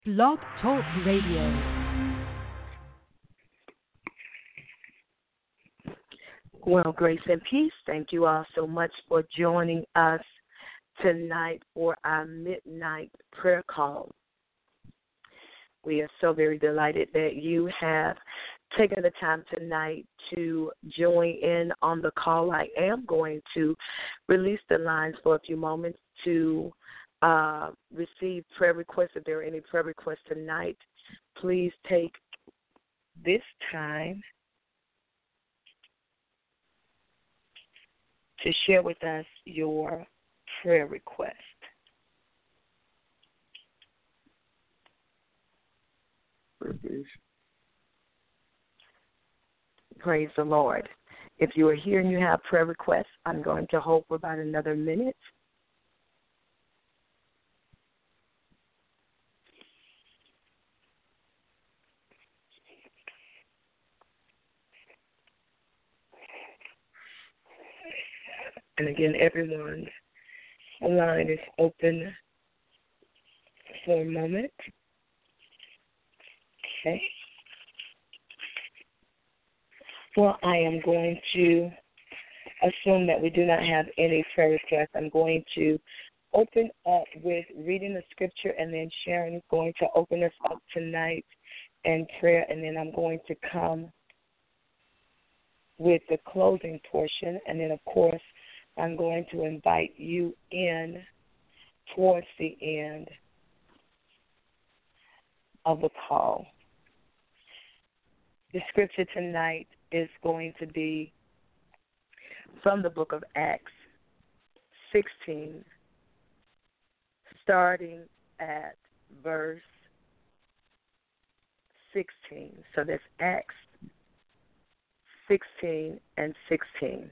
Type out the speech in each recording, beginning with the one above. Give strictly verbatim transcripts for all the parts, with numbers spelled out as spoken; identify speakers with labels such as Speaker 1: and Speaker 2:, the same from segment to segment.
Speaker 1: Blog Talk Radio.
Speaker 2: Well, grace and peace. Thank you all so much for joining us tonight for our midnight prayer call. We are so very delighted that you have taken the time tonight to join in on the call. I am going to release the lines for a few moments to uh, receive prayer requests. If there are any prayer requests tonight, please take this time to share with us your prayer request. Praise the Lord. If you are here and you have prayer requests, I'm going to hold for about another minute. And again, everyone's line is open for a moment. Okay. Well, I am going to assume that we do not have any prayer requests. I'm going to open up with reading the scripture, and then Sharon is going to open us up tonight in prayer, and then I'm going to come with the closing portion, and then, of course, I'm going to invite you in towards the end of the call. The scripture tonight is going to be from the book of Acts sixteen, starting at verse sixteen. So that's Acts sixteen and sixteen.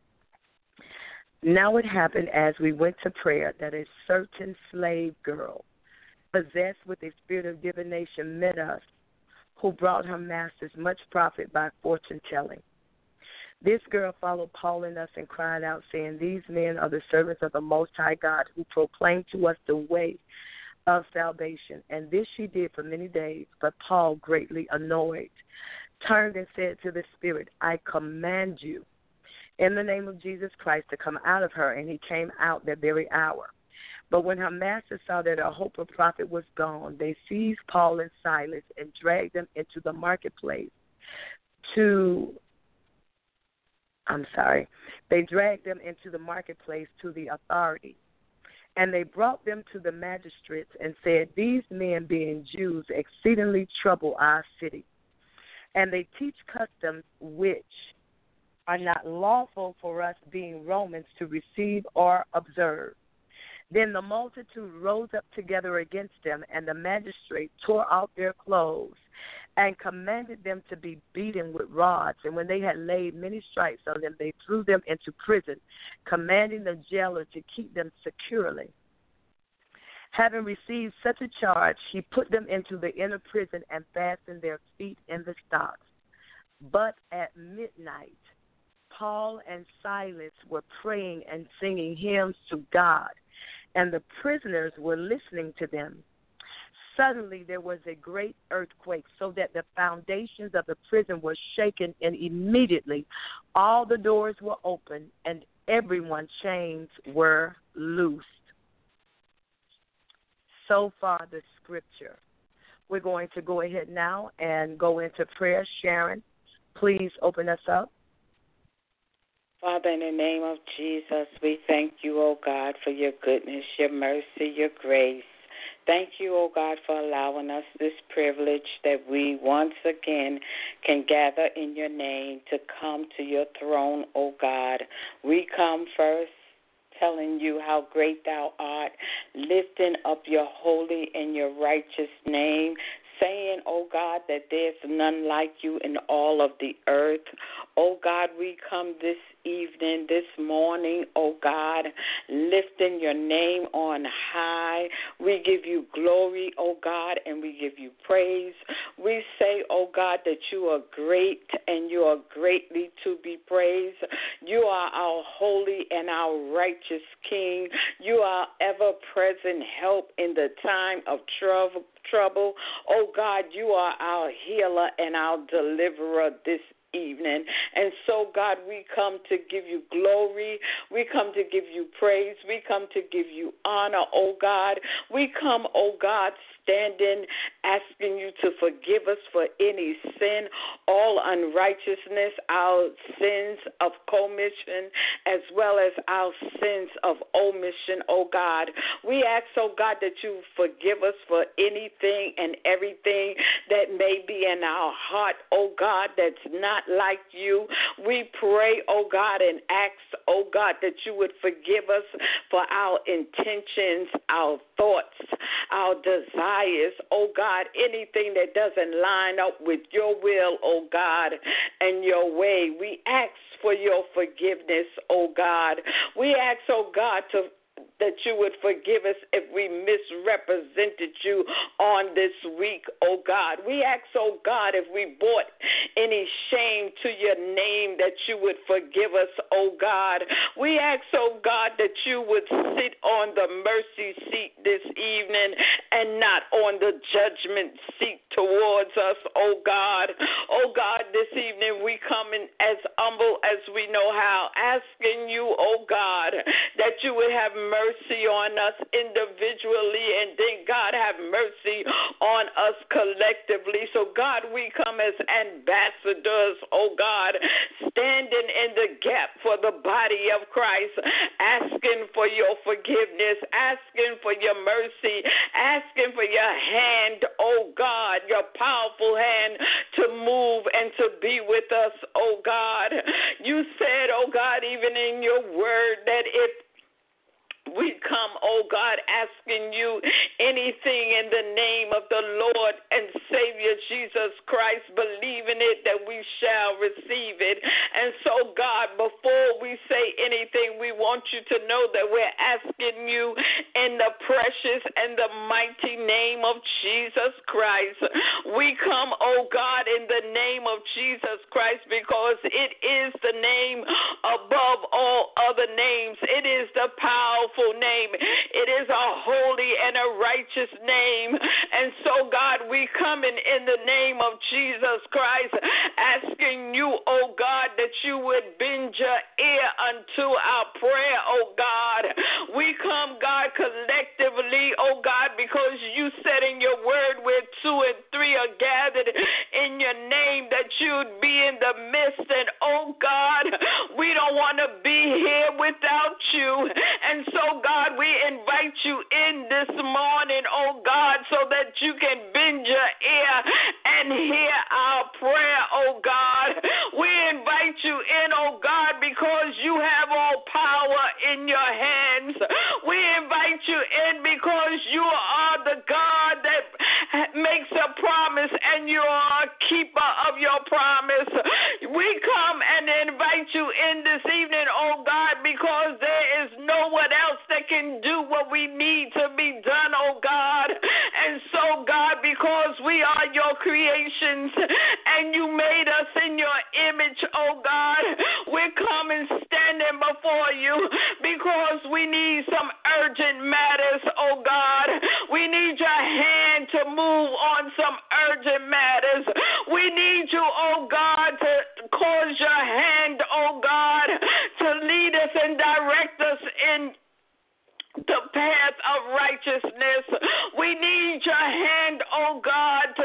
Speaker 2: Now it happened as we went to prayer that a certain slave girl, possessed with a spirit of divination, met us, who brought her masters much profit by fortune telling. This girl followed Paul and us and cried out, saying, These men are the servants of the Most High God, who proclaim to us the way of salvation. And this she did for many days. But Paul, greatly annoyed, turned and said to the spirit, I command you in the name of Jesus Christ to come out of her. And he came out that very hour. But when her masters saw that her hope of profit was gone, they seized Paul and Silas and dragged them into the marketplace to, I'm sorry, they dragged them into the marketplace to the authority. And they brought them to the magistrates and said, These men, being Jews, exceedingly trouble our city. And they teach customs which are not lawful for us, being Romans, to receive or observe. Then the multitude rose up together against them, and the magistrate tore off their clothes and commanded them to be beaten with rods. And when they had laid many stripes on them, they threw them into prison, commanding the jailer to keep them securely. Having received such a charge, he put them into the inner prison and fastened their feet in the stocks. But at midnight, Paul and Silas were praying and singing hymns to God, and the prisoners were listening to them. Suddenly there was a great earthquake, so that the foundations of the prison were shaken, and immediately all the doors were opened, and everyone's chains were loosed. So far, the scripture. We're going to go ahead now and go into prayer. Sharon, please open us up.
Speaker 3: Father, in the name of Jesus, we thank you, O God, for your goodness, your mercy, your grace. Thank you, O God, for allowing us this privilege that we once again can gather in your name to come to your throne, O God. We come first telling you how great thou art, lifting up your holy and your righteous name, saying, oh God, that there's none like you in all of the earth. Oh God, we come this evening, this morning, oh God, lifting your name on high. We give you glory, oh God, and we give you praise. We say, oh God, that you are great and you are greatly to be praised. You are our holy and our righteous King. You are ever-present help in the time of trouble. trouble. Oh, God, you are our healer and our deliverer this evening. And so, God, we come to give you glory. We come to give you praise. We come to give you honor, oh God. We come, oh God, standing, asking you to forgive us for any sin, all unrighteousness, our sins of commission, as well as our sins of omission, oh God. We ask, oh God, that you forgive us for anything and everything that may be in our heart, oh God, that's not like you. We pray, oh God, and ask, oh God, that you would forgive us for our intentions, our thoughts, our desires, oh God, anything that doesn't line up with your will, oh God, and your way. We ask for your forgiveness, oh God. We ask, oh God, to that you would forgive us if we misrepresented you on this week, oh God. We ask, oh God, if we brought any shame to your name, that you would forgive us, oh God. We ask, oh God, that you would sit on the mercy seat this evening and not on the judgment seat towards us, oh God. Oh God, this evening we come in as humble as we know how, asking you, oh God, that you would have mercy on us individually, and then, God, have mercy on us collectively. So, God, we come as ambassadors, oh God, standing in the gap for the body of Christ, asking for your forgiveness, asking for your mercy, asking for your hand, oh God, your powerful hand to move and to be with us, oh God. You said, oh God, even in your word, that if we come, oh God, asking you anything in the name of the Lord and Savior Jesus Christ, believing it that we shall receive it. And so, God, before we say anything, we want you to know that we're asking you in the precious and the mighty name of Jesus Christ. We come, oh God, in the name of Jesus Christ, because it is the name above all other names. It is the powerful name. It is a holy and a righteous name. And so, God, we come in, in the name of Jesus Christ, asking you, oh God, that you would bend your ear unto our prayer, oh God. We come, God, collectively, oh God, because you said in your word where two and three are gathered in your name, that you'd be in the midst. And, oh God, we don't want to be here without you. And so, God, we invite you in this morning, oh God, so that you can bend your ear and hear our prayer, oh God. We invite you in, oh God, because you have all power in your hands. We invite you in because you are the God that makes a promise and you are a keeper of your promise. We come and invite you in this evening, oh God, because there is no one else that can do what we need to be done, oh God. And so, God, because we are your creations and you made us in your image, oh God, we're coming standing before you because we need some urgent matters, oh God. We need your hand to move on some urgent matters. We need you, oh God, to cause your hand, oh God, to lead us and direct us in the path of righteousness. We need your hand, oh God, to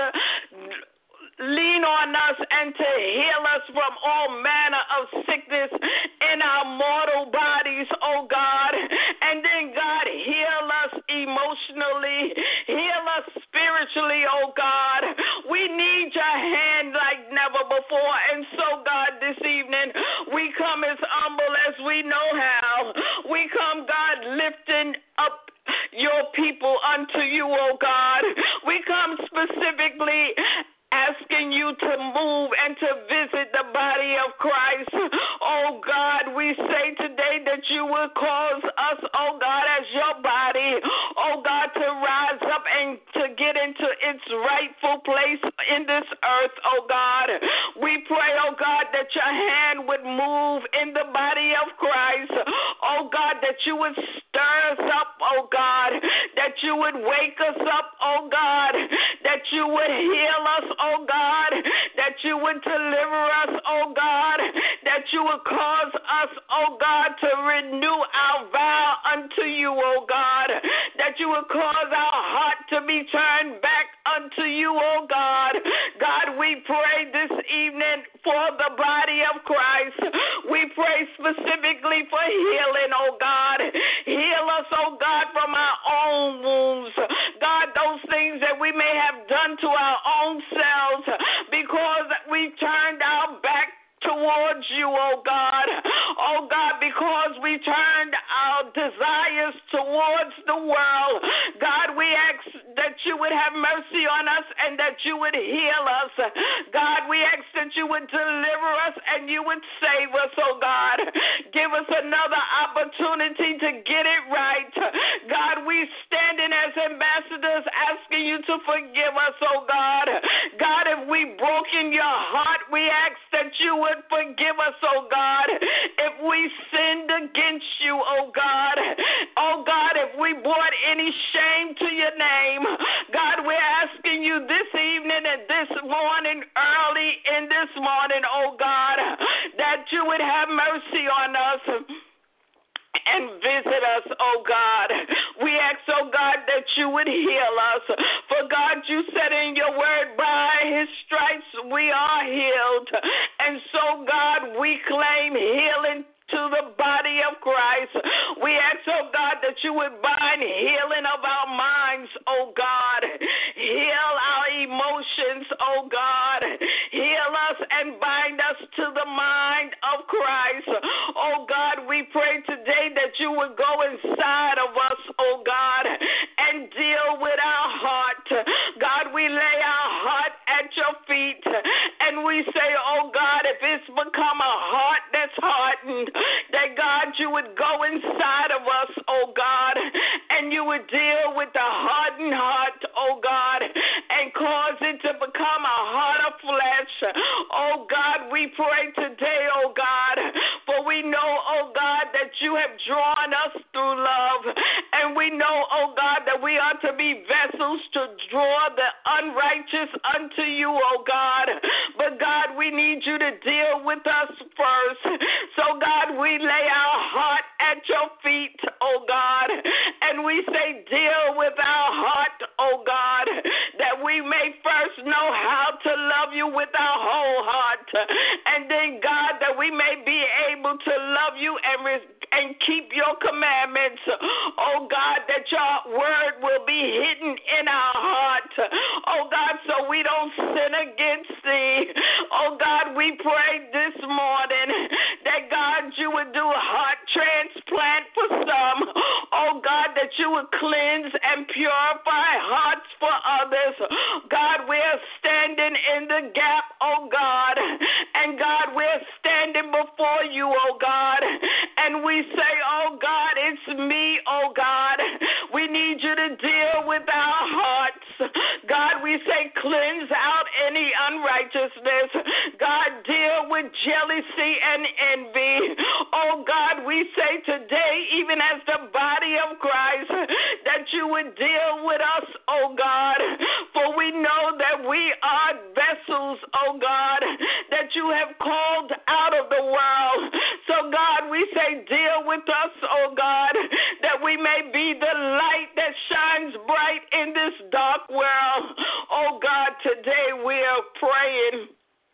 Speaker 3: lean on us and to heal us from all manner of sickness in our mortal bodies, oh God. And then, God, heal us emotionally, heal us spiritually, oh God. We need your hand like never before. And so, God, this evening, we come as humble as we know how. We come, God, lifting up your people unto you, oh God. We come specifically asking you to move and to visit the body of Christ. Oh God, we say today that you will cause us, oh God, as your body, oh God, to rise up and to get into its rightful place in this earth, oh God. We pray, oh God, that your hand would move in the body of Christ. Oh God, that you would stir us up, oh God, that you would wake us up, oh God, that you would heal us, oh God, that you would deliver us, oh God, that you would cause us, oh God, to renew our vow unto you, oh God, that you would cause our heart to be turned back unto you, oh God. God, we pray this evening for the body of Christ. We pray specifically for healing, oh God. Heal us, oh God, from our own wounds. God, those things that we may have done to our own selves because we turned our back towards you, oh God. Oh God, because we turned our desires towards the world. God, we ask that you would have mercy on us and that you would heal us. God, we ask that you would deliver us and you would save us, oh God. Give us another opportunity to get it right. God, we standing as ambassadors asking you to forgive us, oh God. God, if we broken your heart, we ask that you would forgive us, oh God. If we sinned against you, oh God. Oh God, if we brought any shame to your name, God, we're asking you this evening and this morning, early in this morning, oh God, that you would have mercy on us and visit us, oh God. We ask, oh God, that you would heal us. For God, you said in your word, by his stripes we are healed. And so, God, we claim healing to the body of Christ. We ask, oh God, that you would bind healing of our minds, oh God. Heal our emotions, oh God. Heal us and bind us to the mind of Christ. Oh God, we pray today that you would go inside of us, oh God, and deal with our heart. God, we lay our heart at your feet and we say, oh God, if it's become a heart that's hardened, that God, you would go inside of us, oh God, and you would deal with the hardened heart, oh God, and cause it to become a heart of flesh. Oh God, we pray today, oh God, for we know, oh God, that you have drawn us through love, and we know, oh God, that we are to be vessels to draw the unrighteous unto you, oh God. But God, we need you to deal with us first. So God, we lay our heart at your feet, oh God, and we say, deal with our heart, oh God, that we may first know how to love you with our whole heart, and then, God, that we may be able to love you and re- and keep your commandments, oh God, that your word will be hidden in our heart, oh God, so we don't sin against thee. Oh God, we pray this morning that, God, you would do a heart transplant for some, oh God, that you would cleanse and purify hearts for others. God, we're standing in the gap, oh God, and God, we're standing before you, oh God, and we say, oh God, it's me, oh God. We need you to deal with our hearts. God, we say, cleanse out any unrighteousness. God, deal with jealousy and envy. Oh God, we say today, even as the body of Christ, that you would deal with us, oh God, for we know that we are vessels, oh God, that you have called out of the world. So God, we say, deal with us, oh God, that we may be the light that shines bright in this dark world. Oh God, today we are praying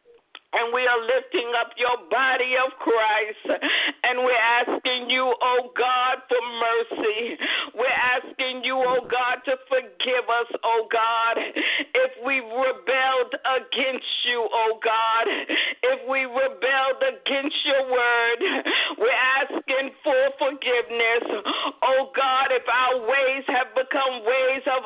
Speaker 3: and we are lifting up your body of Christ, and we're asking you, oh God, for mercy. We're asking you, oh God, to forgive us, oh God, if we rebelled against you, oh God, if we rebelled against your word. We're asking for forgiveness, oh God, if our ways have become ways of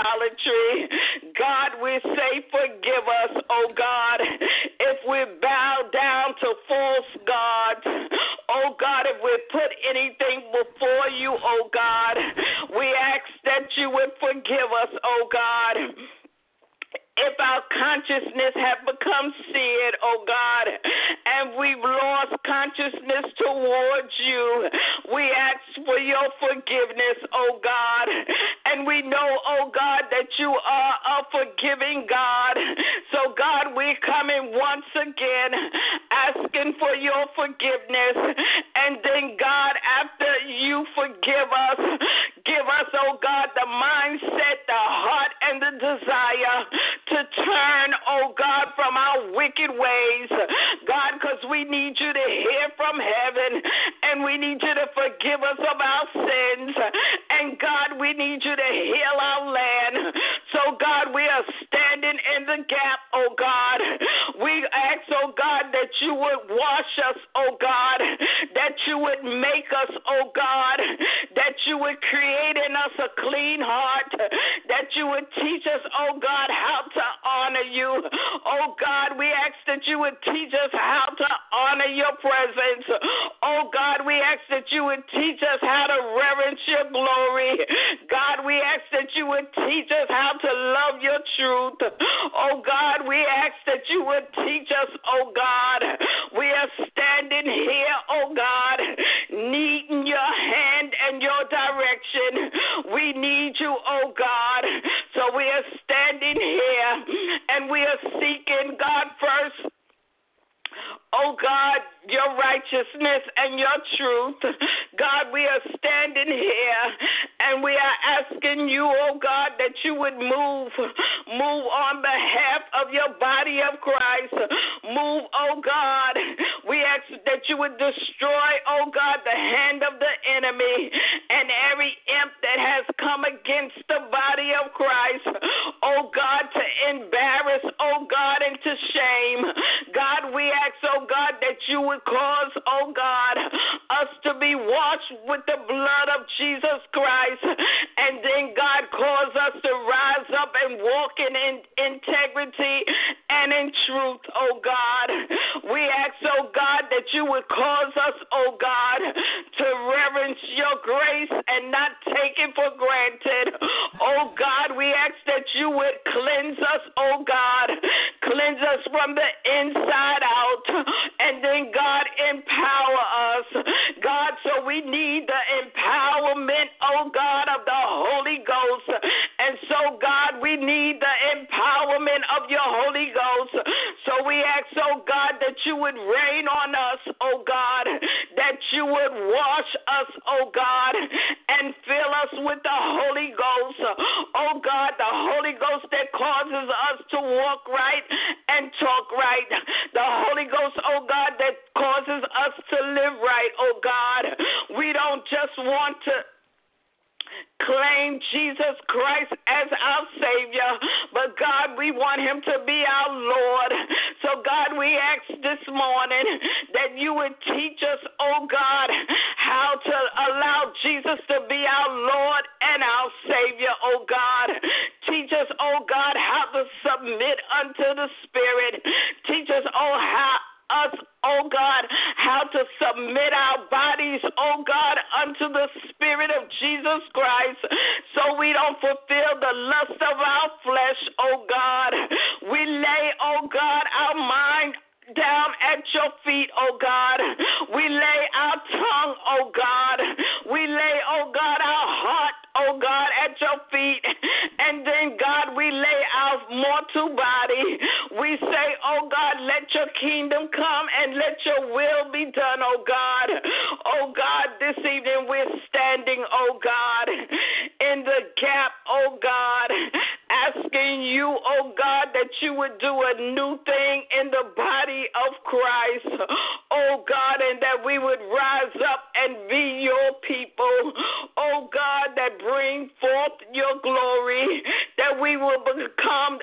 Speaker 3: idolatry. God, we say forgive us, oh God, if we bow down to false gods. Oh God, if we put anything before you, oh God, we ask that you would forgive us, oh God. If our our consciousness have become seared, oh God, and we've lost consciousness towards you. We ask for your forgiveness, oh God, and we know, oh God, that you are a forgiving God. So, God, we're coming once again asking for your forgiveness, and then, God, after you forgive us, give us, oh God, the mindset, the heart, and the desire to turn, oh God, from our wicked ways, God, because we need you to hear from heaven, and we need you to forgive us of our sins, and God, we need you to heal our land. So, God, we are standing in the gap, oh God. We ask, oh God, that you would wash us, oh God, that you would make us, oh God, that you would create in us a clean heart, that you would teach us, oh God, how to honor you. Oh God, we ask that you would teach us how to honor your presence. Oh God, we ask that you would teach us how to reverence your glory. God, we ask that you would teach us how to love your truth. Oh God, we ask that you would teach us, oh God. We are standing here, oh God, needing your hand and your direction. We need you, oh God. So we are standing here and we are seeking, God, first, oh God, your righteousness and your truth. God, we are standing here and we are asking you, oh God, that you would move, move on behalf of your body of Christ. Move, oh God. We ask that you would destroy, oh God, the hand of the enemy and every imp that has come against the body of Christ, oh God, to embarrass, oh God, and to shame. God, we ask, oh God, that you would cause, oh God, us to be washed with the blood of Jesus Christ, and then God cause us to rise up and walk in, in integrity and in truth, oh God. We ask, oh God, that you would cause us, oh God, to reverence your grace and not take it for granted. Oh God, we ask that you would cleanse us, oh God, cleanse us from the inside out, and then God, empower us. God, so we need the empowerment, oh God, of the Holy Ghost. And so, God, we need the empowerment of your Holy Ghost. So we ask, oh God, that you would rain on us, oh God, that you would wash us, oh God, and fill us with the Holy Ghost. Oh God, the Holy Ghost that causes us to walk right and talk right. The Holy Ghost, oh God, that causes us to live right, oh God. We don't just want to claim Jesus Christ as our Savior, but God, we want him to be our Lord. So God, we ask this morning that you would teach us, oh God, how to allow Jesus to be our Lord and our Savior, oh God. Teach us, oh God, how to submit unto the Spirit. Teach us, oh, how us, oh God, how to submit our bodies, oh God, unto the Spirit of Jesus Christ, so we don't fulfill the lust of our flesh, oh God. We lay, oh God, our mind down at your feet, oh God. We lay our tongue, oh God. We lay, oh God, our heart, oh God, at your feet. And then, God, we lay our mortal body. We say, oh God, let your kingdom come and let your will be done, oh God. Oh God, this evening we're standing, oh God, in the gap, oh God, asking you, oh God, that you would do a new thing in the body of Christ, oh God, and that we would rise up and be your people, oh God, that bring forth your glory, that we will become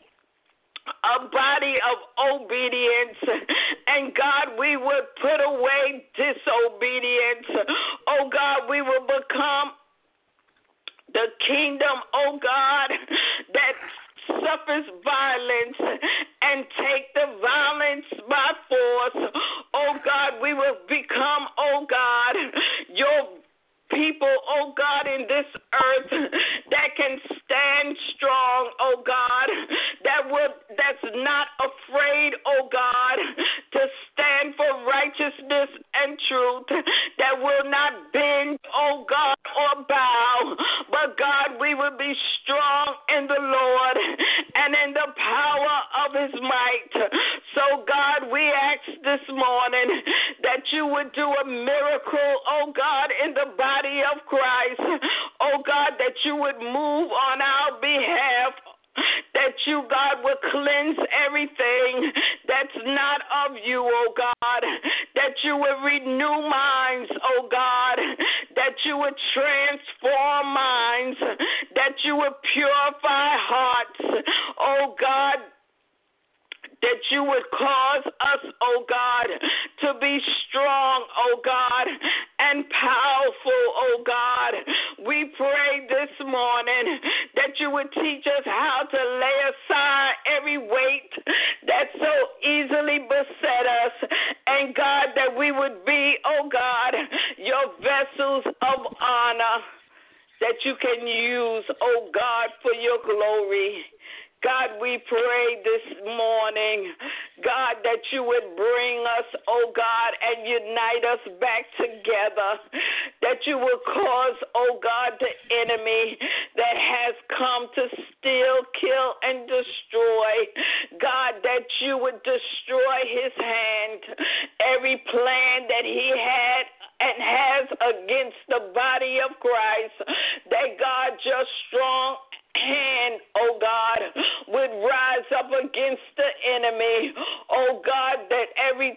Speaker 3: a body of obedience, and God, we would put away disobedience. Oh God, we will become the kingdom, oh God, that suffers violence and take the violence by force. Oh God, we will become, oh God, your people, oh God, in this earth that can stand strong, oh God, that would that's not afraid, oh God, to stand for righteousness and truth, that will not bend, oh God, or bow, but God, we will be strong in the Lord and in the power of his might. So God, we ask this morning that you would do a miracle, oh God, in the body of Christ. Oh God, that you would move on our behalf, that you, God, would cleanse everything that's not of you, oh God, that you would renew minds, oh God, that you would transform minds, that you would purify hearts, oh God, that you would cause us, oh God, to be strong, oh God, and powerful, oh God. We pray this morning that you would teach us how to lay aside every weight that so easily beset us, and God, that we would be, oh God, your vessels of honor that you can use, oh God, for your glory. God, we pray this morning, God, that you would bring us, oh God, and unite us back together, that you would cause, oh God, the enemy that has come to steal, kill, and destroy, God, that you would destroy his hand, every plan that he had and has against the body of Christ, that God, your strong hand, oh God, would rise up against the enemy, oh God, that every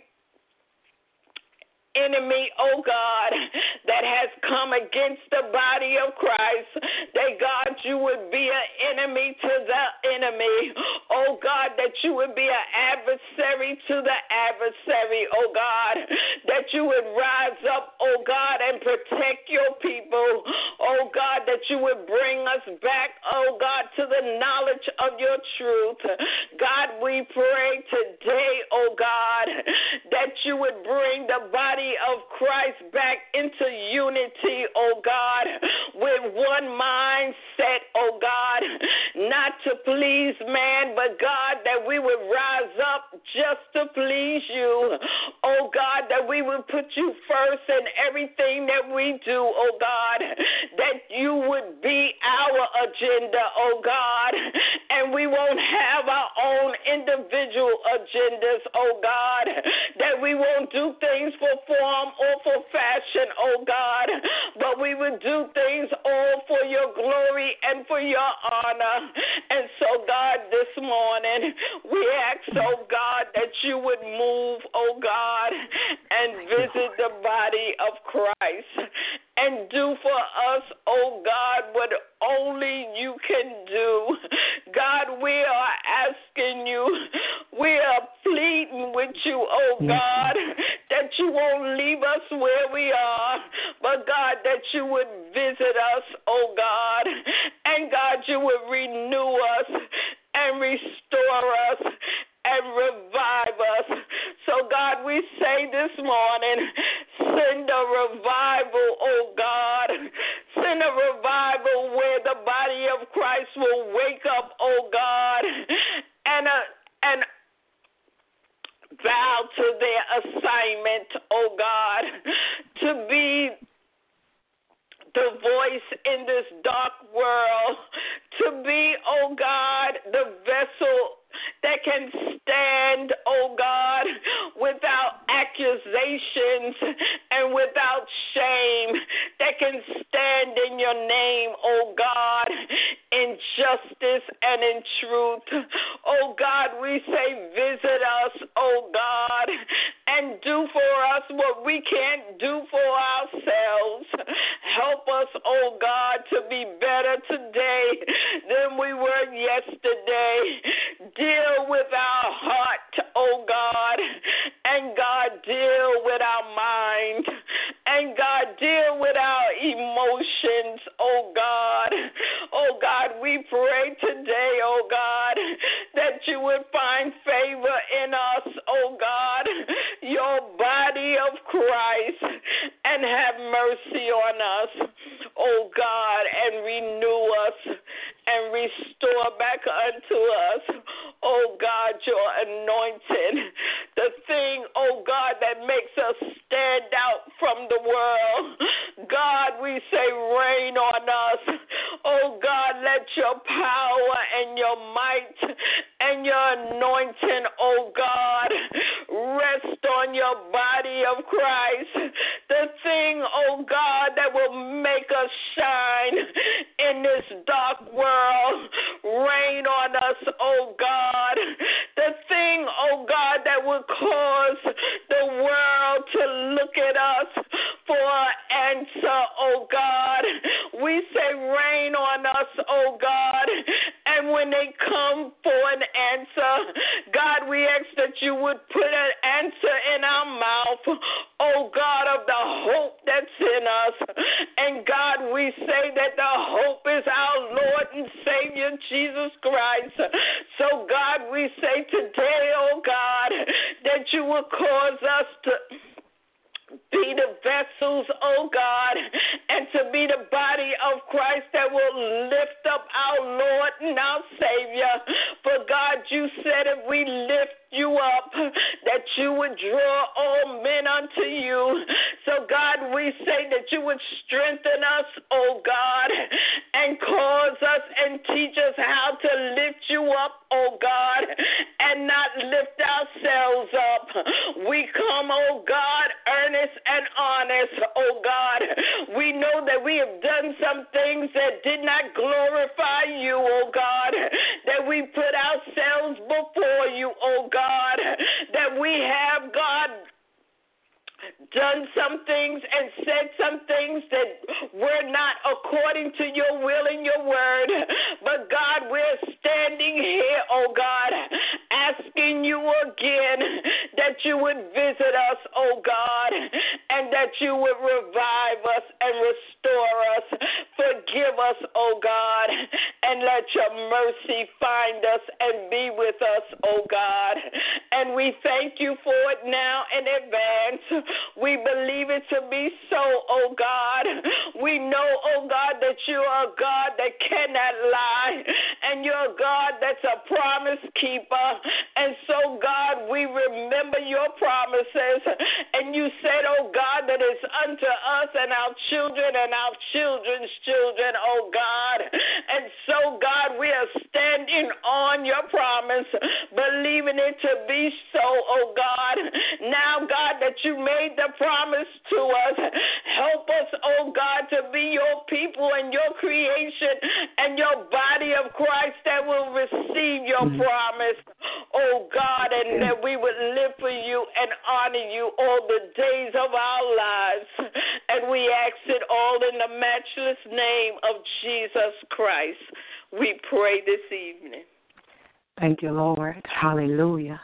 Speaker 3: enemy, oh God, that has come against the body of Christ, that God, you would be an enemy to the enemy, oh God, that you would be an adversary to the adversary, oh God, that you would rise up, oh God, and protect your people, oh God, that you would bring us back, oh God, to the knowledge of your truth. God, we pray today, oh God, that you would bring the body of Christ back into unity, oh God, with one mindset, oh God, not to please man, but God, that we would rise up just to please you, oh God, that we would put you first in everything that we do, oh God, that you would be our agenda, oh God, and we won't have our own individual agendas, oh God, that we won't do things for form or for fashion, oh God, but we would do things all for your glory and for your honor. And so, God, this morning, we ask, oh God, that you would move, oh God, and visit the body of Christ and do for us, oh God, what only you can do. God, we are asking you, we are pleading with you, oh God, that you won't leave us where we are, but God, that you would visit us, oh God, and God, you would renew us and restore us and revive us. So, God, we say this morning, send a revival, oh God. Send a revival where the body of Christ will wake up, oh God, and, uh, and bow to their assignment, oh God, to be the voice in this dark world, to be, oh God, the vessel that can stand, oh God, without accusations and without shame, that can stand in your name, oh God, in justice and in truth. Oh God, we say visit us, oh God, and do for us what we can't do for ourselves. Help us, oh God, to be better today than we were yesterday. Deal with our heart, oh God, and God, deal with our mind, and God, deal with our emotions, oh God. Oh God, we pray today, oh God, that you would find favor in us, oh God, your body of Christ, and have mercy on us, oh God, and renew us and restore back unto us, oh God, your anointing, the thing, oh God, that makes us stand out from the world. God, we say rain on us. Oh God, let your power and your might and your anointing, oh God, rest on your body of Christ. The thing, oh God, that will make us shine in this dark world. Rain on us, oh God. The thing, oh God, that will cause the world to look at us for an answer, oh God. We say rain on us, oh God. And when they come for an answer, God, we ask that you would put an answer in our mouth, oh God, of the hope that's in us. And God, we say that the hope is our Lord and Savior, Jesus Christ. So God, we say today, oh God, that you will cause us to be the vessels, oh God, and to be the body of Christ that will lift up our Lord and our Savior. For God, you said if we lift you up, that you would draw all men unto you. So God, we say that you would strengthen us, oh God, and cause us and teach us how to lift you up, oh God, and not lift ourselves up. We come, oh God, earnest and honest, oh God. We know that we have done some things that did not glorify you, oh God, that we put ourselves before you, oh God. God, that we have, God, done some things and said some things that were not according to your will and your word. But God, we're standing here, oh God, asking you again that you would visit us, oh God, and that you would revive us and restore us. Forgive us, oh God, and let your mercy find us and be with us, oh God. And we thank you for it now in advance. We believe it to be so, oh God. We know, oh God, that you are a God that cannot lie, and you're a God that's a promise keeper. And so, God, we remember your promises, and you said, oh God, that it's unto us and our children and our children's children, oh God. And so, God, we are standing on your promise, believing it to be so, oh God. Now, God, that you made the promise to us, help us, oh God, to be your people and your creation and your body of Christ that will receive your mm-hmm. promise, oh God, and yeah. that we would live for you and honor you all the days of our lives. And we ask it all in the matchless name of Jesus Christ. We pray this evening.
Speaker 2: Thank you, Lord. Hallelujah.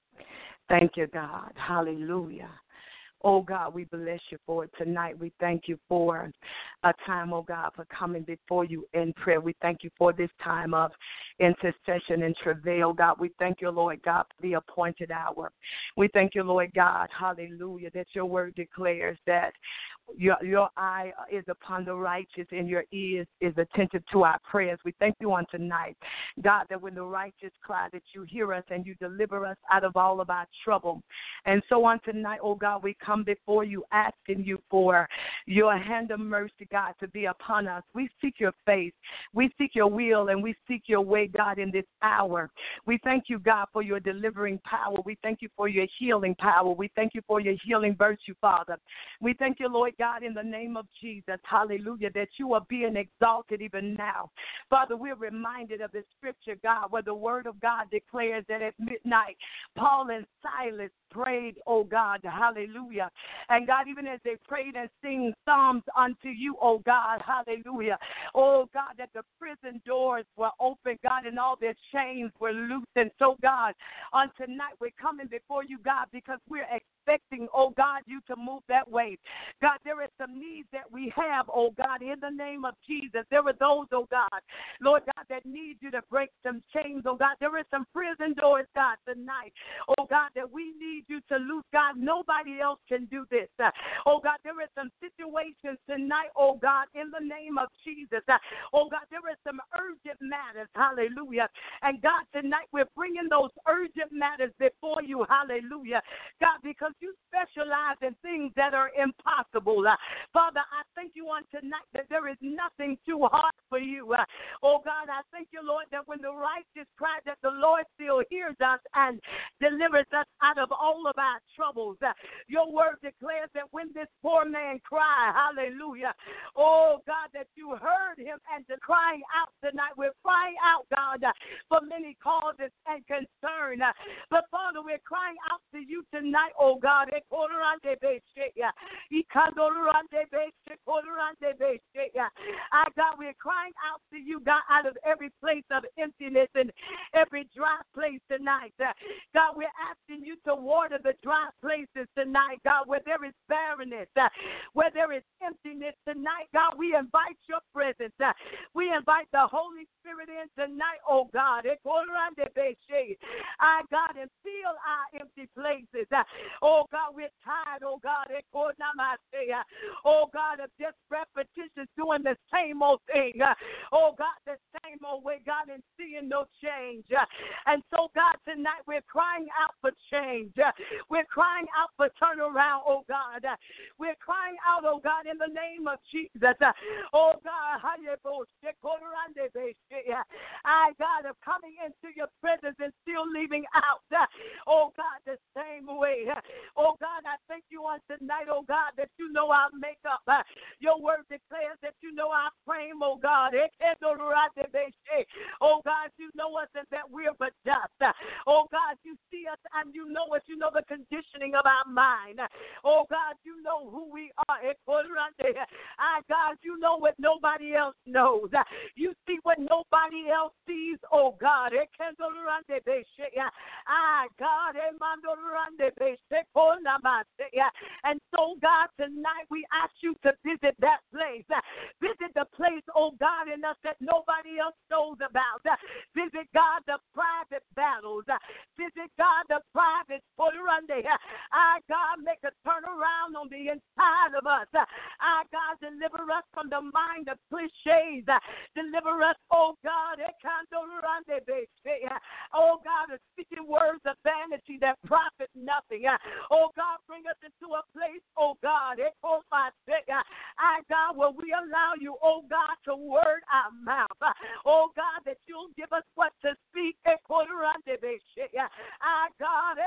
Speaker 2: Thank you, God. Hallelujah. Oh, God, we bless you for it tonight. We thank you for a time, oh, God, for coming before you in prayer. We thank you for this time of intercession and travail, God. We thank you, Lord God, for the appointed hour. We thank you, Lord God, hallelujah, that your word declares that Your your eye is upon the righteous and your ear is attentive to our prayers. We thank you on tonight, God, that when the righteous cry, that you hear us and you deliver us out of all of our trouble. And so on tonight, oh God, we come before you asking you for your hand of mercy, God, to be upon us. We seek your face. We seek your will and we seek your way, God, in this hour. We thank you, God, for your delivering power. We thank you for your healing power. We thank you for your healing virtue, Father. We thank you, Lord God, in the name of Jesus, hallelujah, that you are being exalted even now. Father, we're reminded of the scripture, God, where the word of God declares that at midnight, Paul and Silas prayed, oh God, hallelujah. And God, even as they prayed and sing psalms unto you, oh God, hallelujah. Oh God, that the prison doors were open, God, and all their chains were loosed. And so, God, on tonight, we're coming before you, God, because we're expecting, oh God, you to move that way. God, there are some needs that we have, oh God, in the name of Jesus. There are those, oh God, Lord God, that need you to break some chains, oh God. There are some prison doors, God, tonight,
Speaker 4: oh God, that we need you to loose, God. Nobody else can do this. Uh, oh God, there are some situations tonight, oh God, in the name of Jesus. Uh, oh God, there are some urgent matters, hallelujah. And God, tonight we're bringing those urgent matters before you, hallelujah. God, because you specialize in things that are impossible. Uh, Father, I thank you on tonight that there is nothing too hard for you. Uh, oh God, I thank you, Lord, that when the righteous cry, that the Lord still hears us and delivers us out of all of our troubles. Uh, your word declares that when this poor man cried, hallelujah, oh God, that you heard him and the crying out tonight. We're crying out, God, uh, for many causes and concern. Uh, but Father, we're crying out to you tonight, oh God. I God, we're crying out to you, God, out of every place of emptiness and every dry place tonight. Uh, God, we're asking you to water the dry places tonight, God, where there is barrenness, uh, where there is emptiness tonight. God, we invite your presence. Uh, we invite the Holy Spirit in tonight, oh God. I, God, and fill our empty places. Uh, oh God, we're tired, oh God. Oh God, of just repetitions doing the same old thing. Uh, oh God, the same old way, God, and seeing no change. Uh, and so, God, tonight we're crying out for change. Uh, we're crying out for turnaround, oh God. Uh, we're crying out, oh God, in the name of Jesus. Uh, oh God, I, God, of coming into your presence and still leaving out, uh, oh God, the same way. Uh, oh God, I thank you on tonight, oh God, that you know our makeup. Uh, your word declares that you know our frame, oh God. Oh God, you know us and that we're but dust. Oh God, you see us and you know us. You know the conditioning of our mind. Oh God, you know who we are. Ah, God, you know what nobody else knows. You see what nobody else sees, oh God. Ah, God, and so, God, tonight we ask you to visit that place. Visit the place, oh God, in us that nobody else knows about. Visit, God, the private battles. Visit, God, the private Sporande. I, God, make a turnaround on the inside of us. I, God, deliver us from the mind of cliches. Deliver us, oh God, oh God, of speaking words of vanity that profit nothing. Oh God, bring us into a place, oh God, I, God, where we allow you, oh God, to word our mouth. Oh God, that you'll give us what to speak. I, God,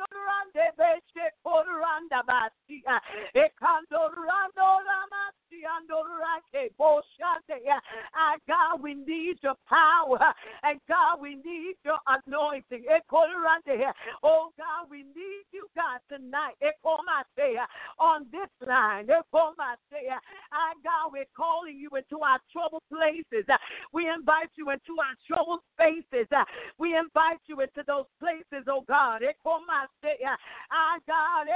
Speaker 4: I, God, we need your power. And God, we need your anointing. Oh God, we need you, God, tonight. On this line. I, God, we're calling you into our troubled places. We invite you into our troubled spaces. We invite you into those places, oh God. I, God,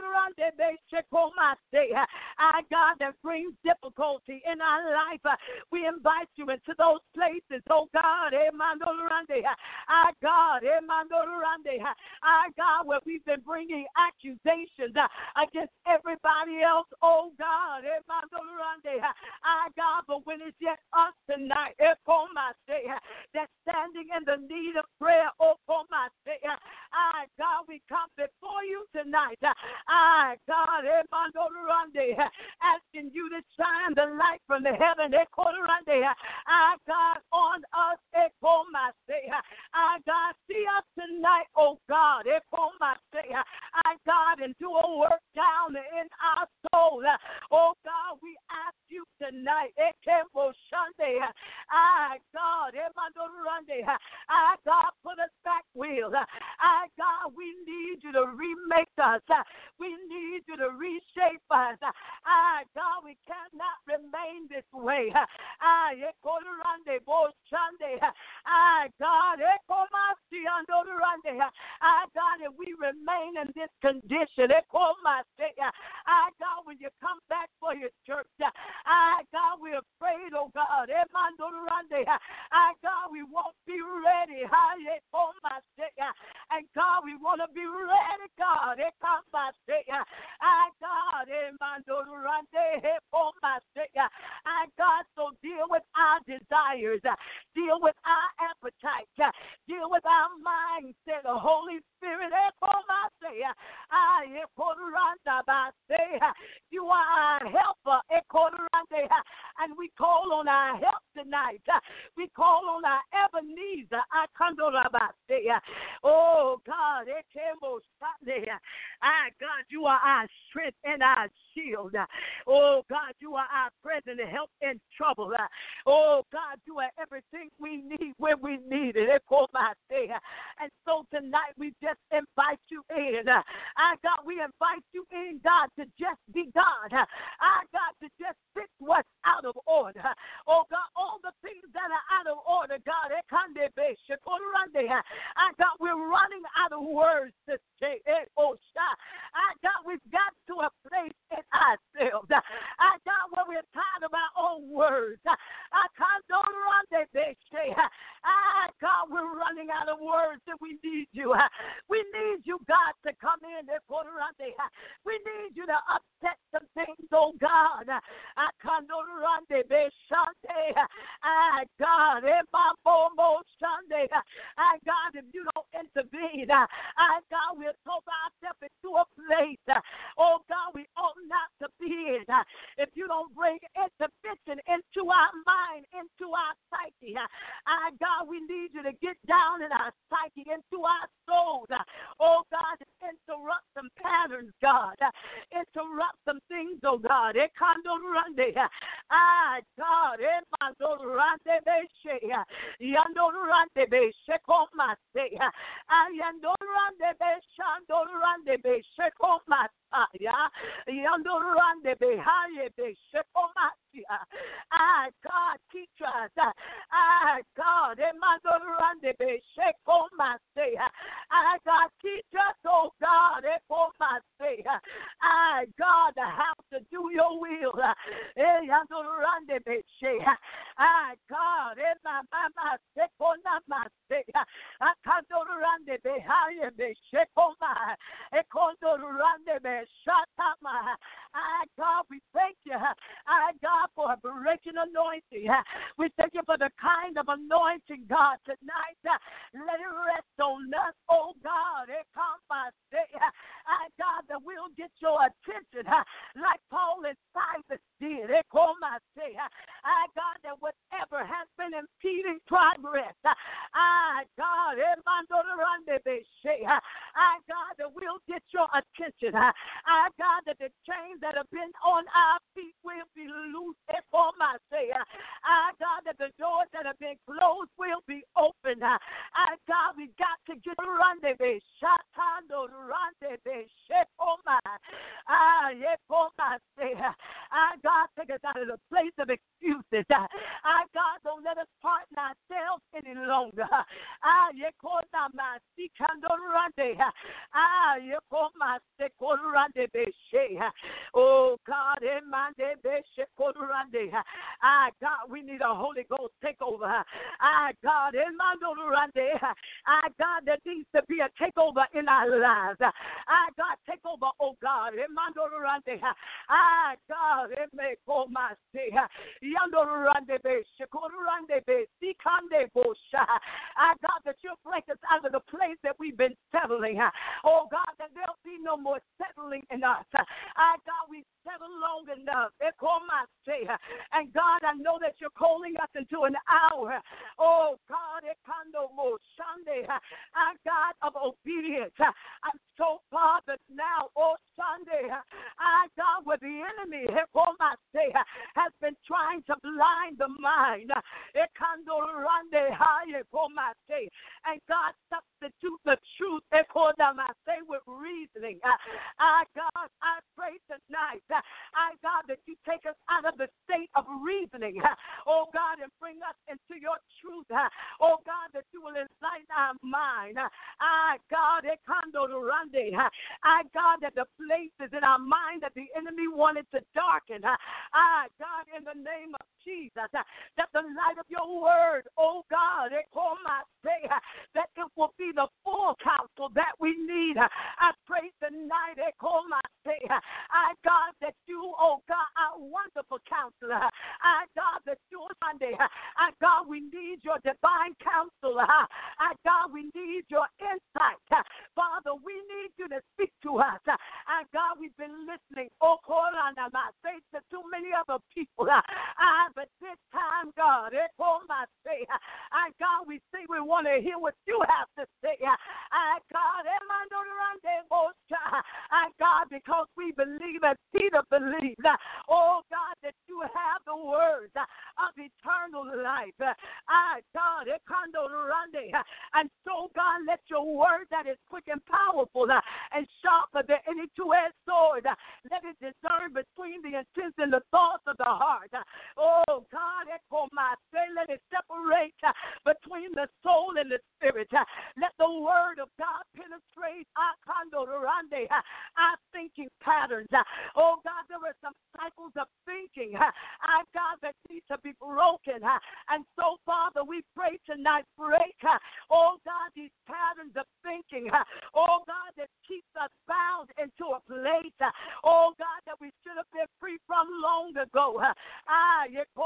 Speaker 4: I, God, that brings difficulty in our life. We invite you into those places, oh God. I, God, I, God, where we've been bringing accusations against everybody else, oh God. I, God, but when it's yet us tonight, that's standing in the need of prayer, oh I, God, we come before you tonight. I, God, asking you to shine the light from the heaven. I, God, on us. I, God, see us tonight, oh God. I, God, and do a work down in our soul. Oh God, we ask you tonight. I, God, I, God, put us back wheel. I, God, we need you to remake us. We need you to reshape us. I, God, we cannot remain this way. I, God, I, God, I, God, if we remain in this condition, I, God, when you come back for your church, I, God, we're afraid, oh God, I, God, we won't be ready, and God, we won't want to be ready, God. I God, I God, so deal with our desires, deal with our appetite, deal with our mindset. The Holy Spirit, you are our helper, and we call on our help tonight. We call on our Ebenezer. Oh God, ah, God, you are our strength and our shield. Oh God, you are our present help in trouble. Oh God, you are everything we need when we need it. And so tonight we just invite you in. Ah, God, we invite you in, God, to just be God. Ah, God, to just fix what's out of order. Oh God, all the things that are out of order, God, ah, God, we're running out of words to say. Oh, ah, God, we've got to a place in ourselves. Ah, God, where we're tired of our own words. Ah, God, we're running out of words and we need you. We need you, God, to come in. We need you to upset some things, oh God. Ah, God, ah, God, if you don't intervene, ah, God, we'll throw ourselves into a place, oh God, we ought not to be in. If you don't bring intervention into our mind, into our psyche, ah, God, we need you to get down in our psyche, into our souls, oh God, interrupt some patterns, God, interrupt some things, oh God. Ah, God, Ah, God, teach us. Ah, God, Ah, God, teach us, oh God, Ah, God, how to do your will. Ah, God, Ah, God, we thank you. Ah, God, for a breaking anointing. We thank you for the kind of anointing, God, tonight. Let it rest on us, oh God. Ah, God, that we'll get your attention like Paul and Silas did. Ah, God, that whatever has been impeding progress, ah, God, ah, God, that we'll get your attention. Ah, God, that the chains that have been on our feet will be loose. Ah, God, that the doors that have been closed will be open. Ah, God, we got to get around the Ah, Ah, God, take us out of the place of excuses. Ah, God, don't let us partner ourselves any longer. Ah, Ah, oh, God, Ah, God, we need a Holy Ghost takeover. Ah, God, Ah, God, there needs to be a takeover in our lives. Ah, God, take over, oh God. Ah, God, it may go my say. Yandorande be, Shikorande be, Sikande bosha. Ah, God, that you'll break us out of the place that we've been settling. Oh, God, that there'll be no more settling in us. Ah, God, we settled long enough. And God, I know that you're calling us into an hour. Oh, God, ah, God of obedience. I'm so bothered now. Oh, Sunday. Ah, God, where the enemy has been trying to blind the mind. And God, substitute the truth with reasoning. Ah, God, I pray tonight, ah, God, that you take us out of the state of reasoning, oh God, and bring us into your truth. Oh God, that you will enlighten our mind. Ah, God, ah, God, that the places in our mind that the enemy wanted to darken. Ah, God, in the name of Jesus, that the light of your word, oh God, that it will be the full counsel that we need. I pray tonight, I, God, that you, oh God, are wonderful counselor. I, God, that you, Sunday, I, God, we need your divine counsel. I, God, we need your insight. Father, we need you to speak to us. I, God, we've been listening. Oh, I say to too many other people. I, but this time, God, I, God, we say we want to hear what you have to say. I, God, I, God, because we believe as Peter believed, oh, God, that you have the words of eternal life. I, God, and so, God, let your word that is quick and powerful and sharper than any two-edged sword, let it discern between the intents and the thoughts of the heart. Oh, God, let it separate between the soul and the spirit. Let the word of God penetrate our our thinking patterns. Oh, God, there are some cycles of thinking, I, God, that need to be broken. And so, Father, we pray tonight, break, oh, God, these patterns of thinking, oh, God, that keeps us bound into a place, oh, God, that we should have been free from long ago. Ah,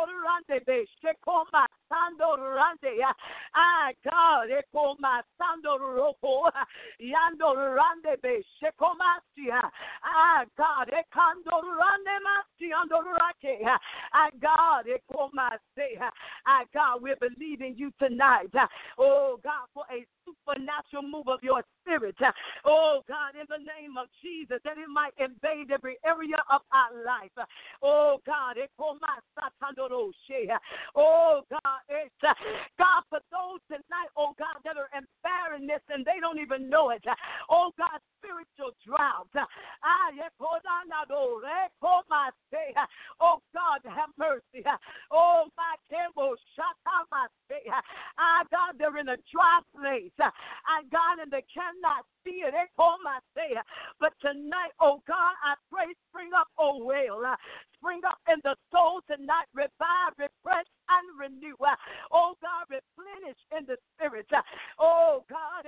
Speaker 4: I, God, Eko Masando Roko, Yando Rande Be, Shekomasia, I, God, Ekando Rande Masi, Ando Rake, I, God, Eko Mase, I, God, we're believing you tonight, oh, God, for a supernatural move of your spirit, oh, God, in the name of Jesus, that it might invade every area of our life, oh, God, Eko Masatando Roshe, oh, God, it's, God, for those tonight, oh God, that are in barrenness and they don't even know it. Oh God, spiritual drought. Oh God, have mercy. Oh my Campbell, shut up my say. Ah God, they're in a dry place. I God, and they cannot see it. But tonight, oh God, I pray, spring up, oh well. Spring up in the soul tonight, revive, refresh, and renew. Oh God, replenish in the spirit. Oh God,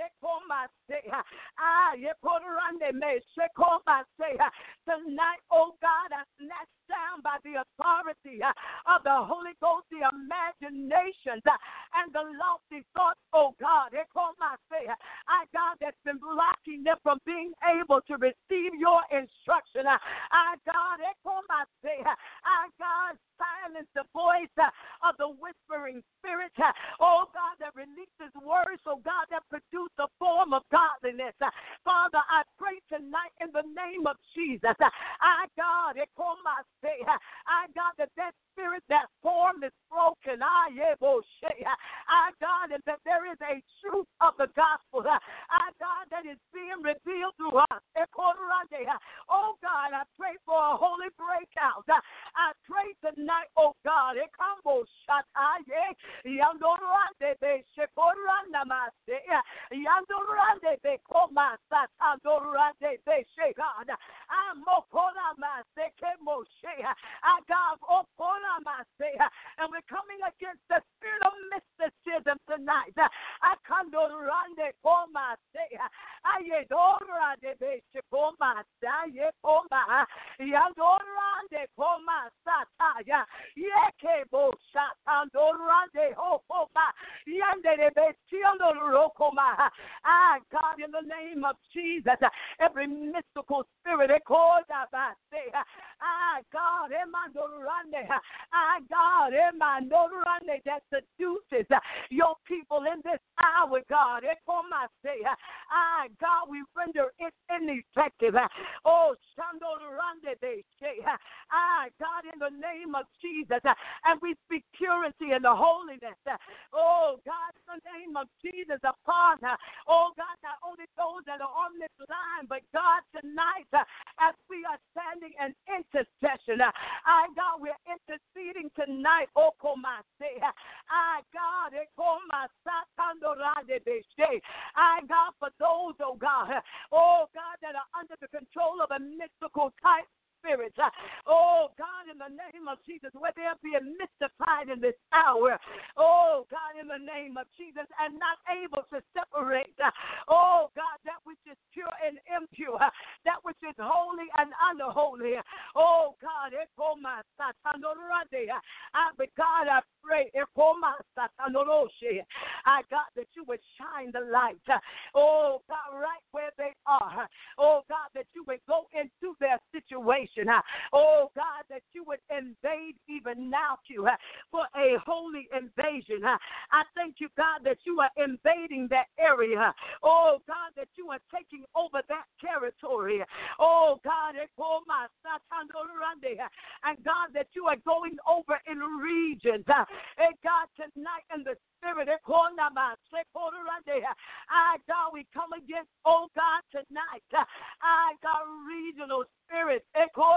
Speaker 4: tonight, oh God, I snatch down by the authority of the Holy Ghost the imaginations and the lofty thoughts, oh God, I God, that's been blocking them from being able to receive your instruction. I God, I God, silence the voice of the whispering spirit, oh God, that releases words, oh God, that produce a form of godliness. Father, I pray tonight in the name of Jesus, I God, I God, that that spirit, that form is broken. I God, and that there is a truth of the gospel, I God, that is being revealed through us. Oh God, I pray for a holy breakout. I pray tonight, oh God, I God, and we're coming against the spirit of mysticism tonight. I Kandorande Koma say, Ayedora de Beshikoma, Sayekoma, Yandorande Koma Sataya, Yekebo Shatandorande Hokoma, Yande Beshiando Rokoma. Ah, God, in the name of Jesus, every mystical spirit, ah, God, Emandorande, ah, God, Emandorande, that seduces your people in this hour, God. Ah, God, we render it ineffective. Oh, Shandorande, they say. Ah, God, in the name of Jesus, and we speak purity and the holiness. Oh, God, in the name of Jesus, upon, oh, God, not only those that are on this line, but God, tonight, as we are standing in intercession, I, God, we're interceding tonight. Oh, come I say, I, God, come I I, God, for those, oh God, oh God, that are under the control of a mystical type spirits. Oh, God, in the name of Jesus, where they're being mystified in this hour. Oh, God, in the name of Jesus, and not able to separate, oh, God, that which is pure and and the holy. Oh, God, Ekoma Satanurande. I, but God, I pray, Ekoma Satanuroshi. I, God, that you would shine the light. Oh, God, right where they are. Oh, God, that you would go into their situation. Oh, God, that you would invade even now, you for a holy invasion. I thank you, God, that you are invading that area. Oh, God, that you are taking over that territory. Oh, God, and God, that you are going over in regions. And God, tonight in the spirit, I, God, we come against, oh, God, tonight. I, God, regional spirits. I, God,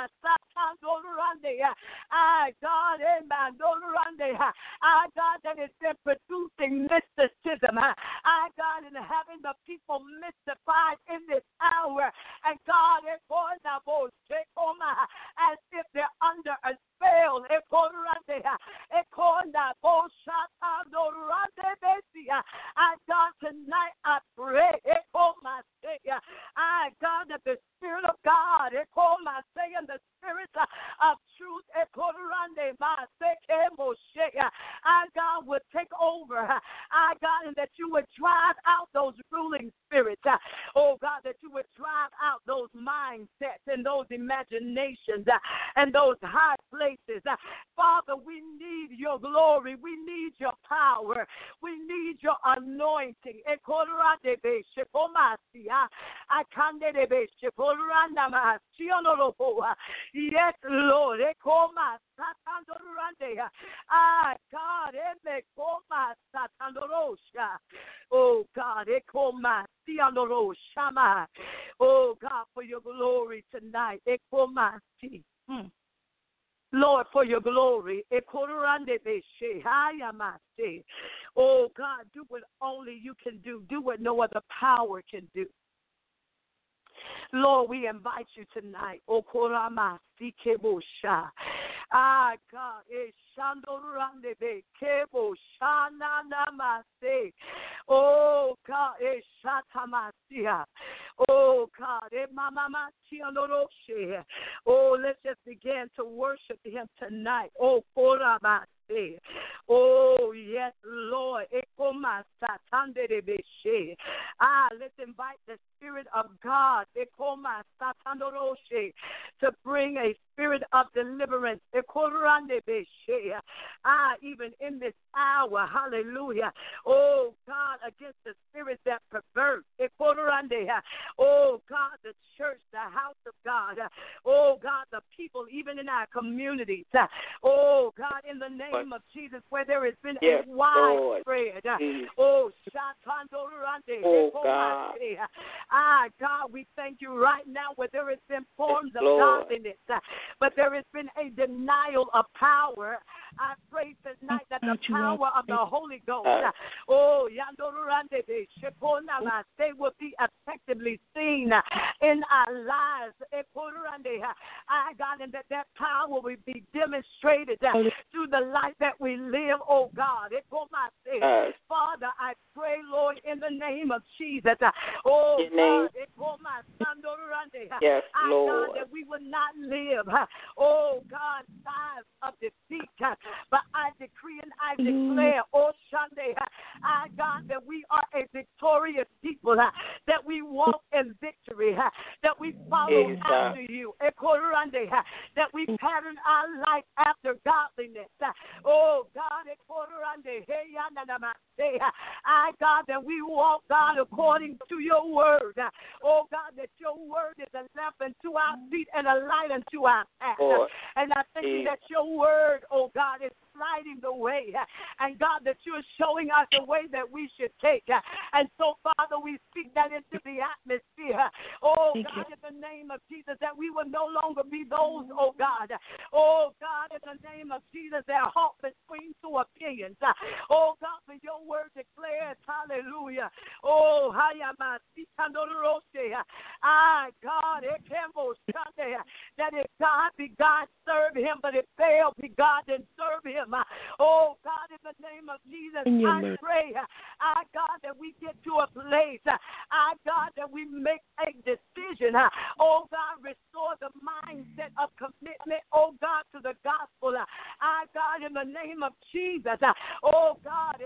Speaker 4: I, God, that has been producing mysticism. I, God, and having the people mystified in this hour. And God, as if they're under a spell. I, God, tonight I pray. I, God, that the Spirit of God, and the Spirit of truth, I, God, would take over. I, God, and that you would drive out those ruling spirits. Oh, God, that you would drive out those mindsets and those imaginations and those high places. Father, we need your glory. We need your power. We need your anointing. Yes, Lord. Ah, God, oh, God, oh, God, for your glory tonight. Mm. Lord, for your glory. Oh, God, do what only you can do. Do what no other power can do. Lord, we invite you tonight. Oh, Korama Sikebosha. Ah, God, Eshandorandebe Kebo Shana Namase. Oh, God, Eshatamasia. Oh, God, Emamama Tianoroshe. Oh, let's just begin to worship him tonight. Oh, Korama. Oh, yes, Lord. Ah, let's invite the Spirit of God to bring a spirit of deliverance. Ah, even in this hour, hallelujah. Oh, God, against the spirits that pervert. Oh, God, the church, the house of God. Oh, God, the people, even in our communities. Oh, God, in the name of Jesus, where there has been yes, a widespread. Oh,
Speaker 3: oh, God.
Speaker 4: Ah, God, we thank you right now where there has been forms
Speaker 3: yes,
Speaker 4: of
Speaker 3: Lord.
Speaker 4: godliness, but there has been a denial of power. I pray tonight that the power of the Holy Ghost, oh, they will be effectively seen in our lives. I, God, and that that power will be demonstrated through the life that we live, oh God. Father, I pray, Lord, in the name of Jesus. Oh, God,
Speaker 3: yes,
Speaker 4: I,
Speaker 3: Lord.
Speaker 4: God, that we will not live, oh, God, lives of defeat. But I decree and I declare, oh, Sunday, I, God, that we are a victorious people, that we walk in victory, that we follow
Speaker 3: yes,
Speaker 4: after you, that we pattern our life after godliness. Oh, God, I, God, that we walk, God, according to your word. Oh, God, that your word is a lamp unto our feet and a light unto our path.
Speaker 3: Oh,
Speaker 4: and I thank you that your word, oh, God, is lighting the way. And, God, that you're showing us the way that we should take. And so, Father, we speak that into the atmosphere. Oh, thank God, you. In the name of Jesus, that we will no longer be those, oh, God. Oh, God, in the name of Jesus, that halt between two opinions. Oh, God, for your word declares, hallelujah. Oh, ah, God, it can that if God be God, serve him, but if Baal be God, then serve him. Oh, God, in the name of Jesus, I
Speaker 5: mercy.
Speaker 4: pray, I, God, that we get to a place, I, God, that we make a decision. Oh, God, restore the mindset of commitment, oh, God, to the gospel. I, God, in the name of Jesus, oh, God,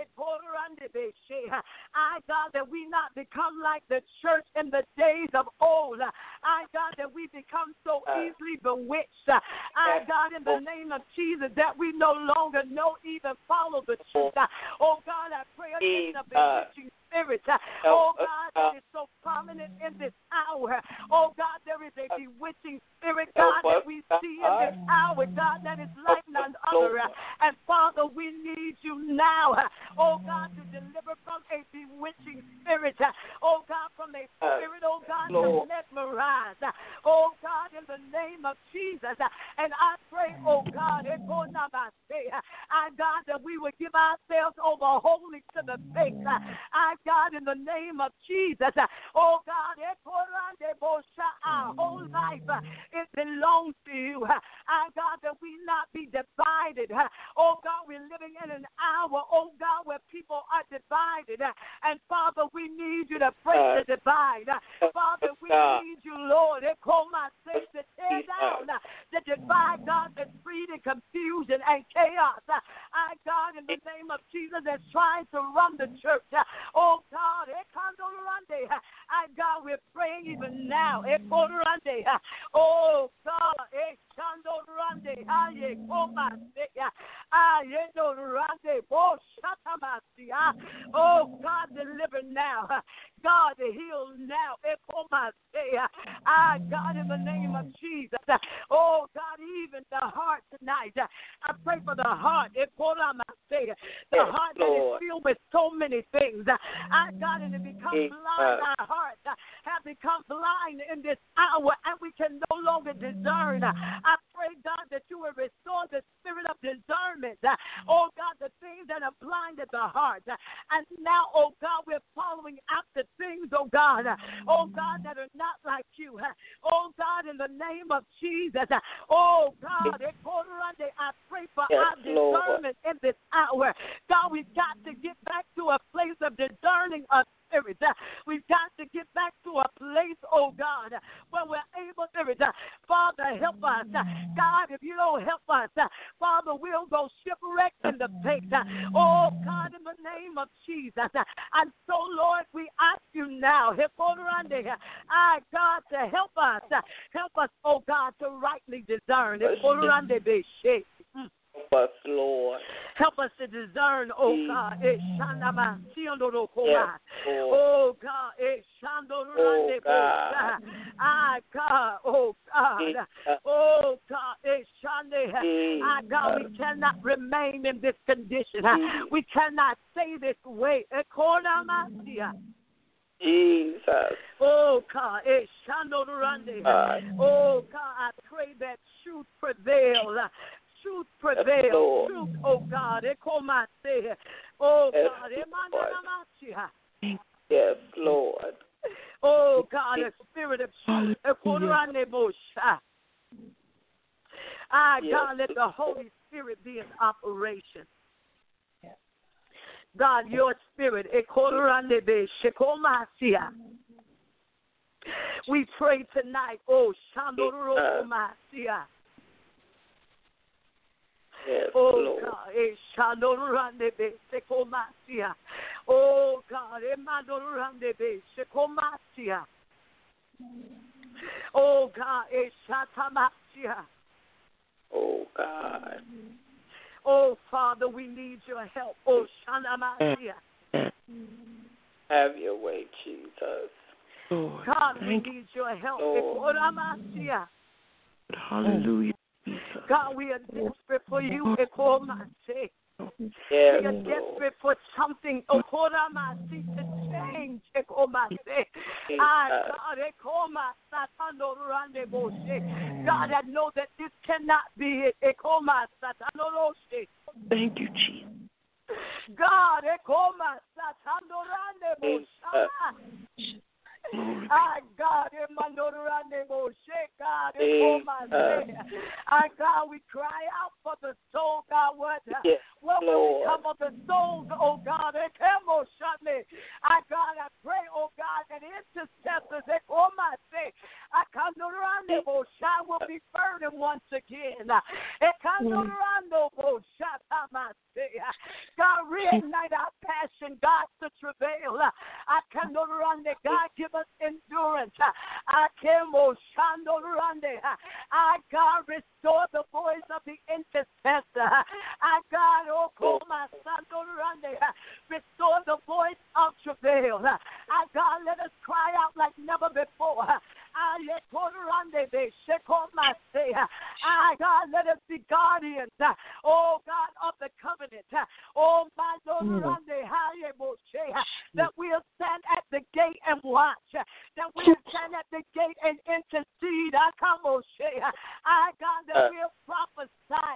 Speaker 4: I, God, that we not become like the church in the days of old. I, God, that we become so easily bewitched. I, God, in the name of Jesus, that we no longer know even follow the truth. Oh, God, I pray against the bewitching spirit. Oh, God, that is so prominent in this hour. Oh, God, there is a bewitching spirit, God, that we see in this hour, God, that is like none other. And, Father, we need you now, oh, God, to deliver from a bewitching spirit. Oh, God, from a spirit, oh, God, to mesmerize. Oh, God, in the name of Jesus. And I pray, oh, God, I, God, that we would give ourselves over wholly to the faith. I, God, in the name of Jesus. Oh, God, our whole life, it belongs to you. I, God, that we not be divided. Oh, God, we're living in an hour, oh, God, where people are divided. And, Father, we need you to break the divide. Father, we need you, Lord. They call my faith to tear down the divide, God, that's breeding confusion and chaos. I, God, in the name of Jesus, that's trying to run the church. Oh, God, I, God, we're praying even now. Oh, God, oh, God, deliver now. God, heal now. Ah, God, in the name of Jesus. Oh, God, even the heart tonight. I pray for the heart. The heart that is filled with so many things. I, God, and it becomes blind. Our hearts have become blind in this hour, and we can no longer discern. I pray, God, that you will restore the spirit of discernment. Oh, God, the things that have blinded the heart. And now, oh, God, we're following after things, oh, God, oh, God, that are not like you. Oh, God, in the name of Jesus. Oh, God, I pray for
Speaker 5: yes,
Speaker 4: our discernment Lord. In this hour. God, we've got to get back to a place of discerning of spirit. We've got to get back to a place, oh God, where we're able to, Father, help us. God, if you don't help us, Father, we'll go shipwrecked in the faith. Oh God, in the name of Jesus. And so, Lord, we ask you now, I, God, to help us. Help us, oh God, to rightly discern.
Speaker 5: Help us, Lord.
Speaker 4: Help us to discern, oh God.
Speaker 5: Yes,
Speaker 4: Oh God. Oh God. Ah, God. Oh God. Oh God. Ah, God, we cannot remain in this condition. We cannot stay this way.
Speaker 5: Jesus.
Speaker 4: Oh God. Oh God, I pray that truth prevail. Truth prevail. Truth, oh God. Oh God.
Speaker 5: Yes, Lord.
Speaker 4: Oh God, a spirit of truth. Ah, God, let the Holy Spirit be in operation. God, your spirit. We pray tonight. Oh, Shandoromasia.
Speaker 5: Yes,
Speaker 4: oh
Speaker 5: Lord.
Speaker 4: God, oh God, oh God,
Speaker 5: oh God,
Speaker 4: oh Father, we need your help. Oh Shanamasia.
Speaker 5: Have your way, Jesus.
Speaker 4: Lord, God, we need your help.
Speaker 5: Lord.
Speaker 6: Hallelujah.
Speaker 4: God, we are desperate for you. Yes, we are desperate for something to change. God, I know that this cannot be it.
Speaker 6: Thank you, Jesus.
Speaker 4: God, I God, God, I God, we cry out for the soul, God. What,
Speaker 5: yes,
Speaker 4: what intercessors, oh my say, I come to Rande Bosha will be burning once again. Ekandorando Bosha Tamase. God, reignite our passion, God, to travail. I can no rande. God, give us endurance. I can moshando rande. I God, restore the voice of the intercessor. I God, oh, call my son, rande. Restore the voice of travail. I God, let us cry out like never before. I let rande be sheko my say. I God, let us be guardians. Oh God of the covenant. Oh my Lord, rande haye moshe. That we'll stand at the gate and watch. That we'll stand at the gate and intercede. I come, Moshe. I God, that we'll prophesy.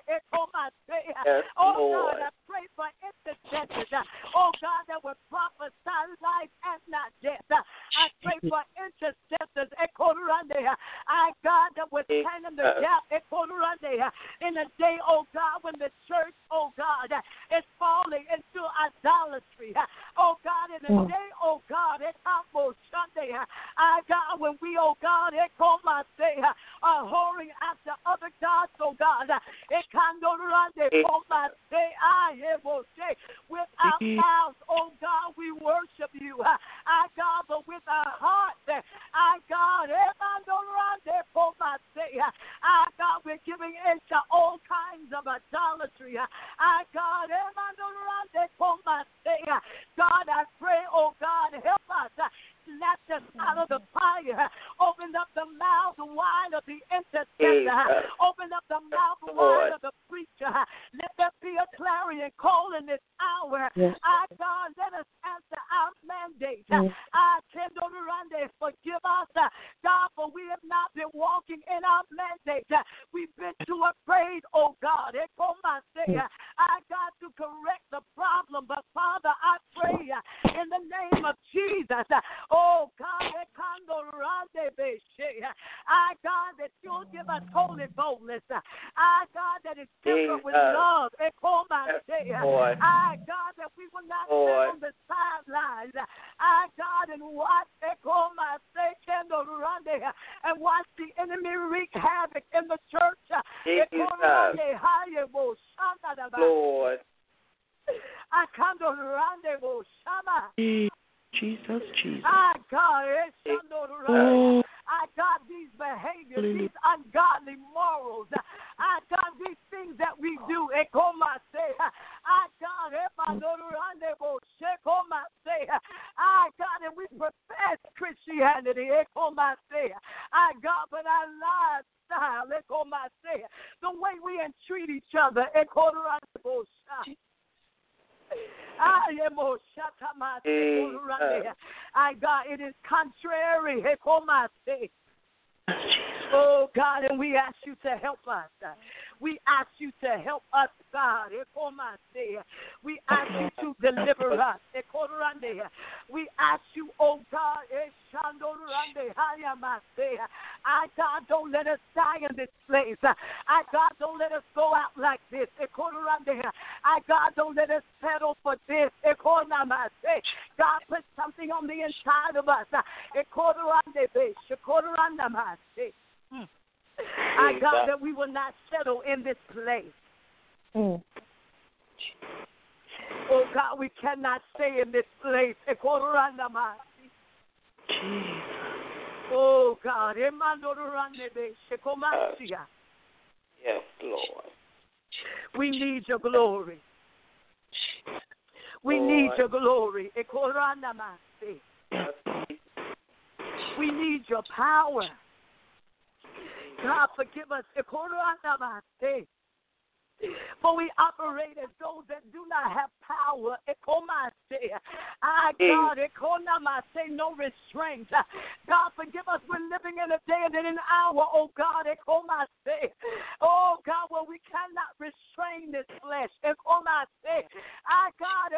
Speaker 5: Yes,
Speaker 4: Oh
Speaker 5: Lord.
Speaker 4: God, I pray for intercessors. Oh God, that will prophesy life and not death. I pray for intercessors. I God, that will stand in the gap. In the day, oh God, when the church, oh God, is falling into idolatry. Oh God, in the day, oh God, it comes Sunday. I God, when we, oh God, it come my say, are whoring after other gods, oh God, it can no run, they come my say, I will say, with our mouths, oh God, we worship you. I God, but with our hearts, I God, it can no run, they come my say, I God, we're giving into all kinds of idolatry. I God, it can no run, they come my say, God, I pray, oh God, help us. Snatch us out of the fire. Open up the mouth wide of the intercessor. Open up the mouth wide of the preacher. Let there be a clarion call in this hour. Yes. I God, let us answer our mandate. Yes. I tend to run there. Forgive us, God, for we have not been walking in our mandate. We've been too afraid, oh God. Yes. I got to correct the problem, but Father, I pray in the name of Jesus. Oh God, I God, that you'll give us holy boldness. I God, that is tempered with love. I God, that we will not sit on the sidelines. I God, and watch and watch the enemy wreak havoc in the church.
Speaker 5: Lord.
Speaker 4: I come to rendezvous, Shama.
Speaker 1: Jesus, Jesus.
Speaker 4: I God,
Speaker 1: oh.
Speaker 4: I got these behaviors, these ungodly morals. I got these things that we do. I got I got and we profess Christianity. I got, but our lifestyle, the way we entreat each other. I am I God, it is contrary. Oh God, and we ask you to help us. We ask you to help us, God. We ask you to deliver us. We ask you, oh God, I God, don't let us die in this place. I God, don't let us go out like this. I God, don't let us settle for this. God, put something on the inside of us. Mm. I God, that we will not settle in this place.
Speaker 1: Mm.
Speaker 4: Oh God, we cannot stay in this place. Oh God,
Speaker 5: yes, Lord.
Speaker 4: We need your glory. We
Speaker 5: Lord.
Speaker 4: need your glory. We need your power. God, forgive us. For we operate as those that do not have power. I God, say no restraint. God, forgive us. We're living in a day and in an hour, oh God. Oh God, where we cannot restrain this flesh. I God,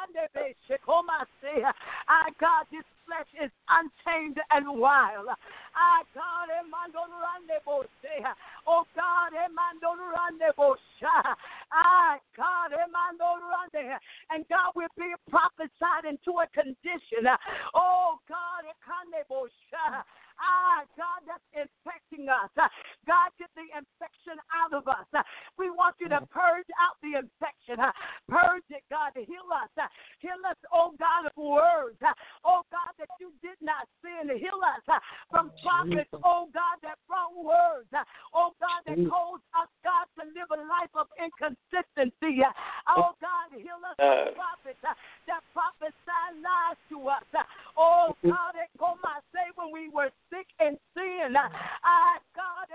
Speaker 4: I God, this flesh is untamed and wild. Ah, God, oh God, ah, God, and God, we're being prophesied into a condition. Oh God, ah, God, that's infecting us. God, get the infection out of us. We want you to purge out the infection. Purge it, God, to heal us. Heal us, oh God, of words. Oh God, that you did not sin. Heal us from prophets, oh God, that brought words. Oh God, that caused us, God, to live a life of inconsistency. Oh God, heal us from prophets that prophesy lies to us. Oh God, it come I say when we were sick in sin. I God,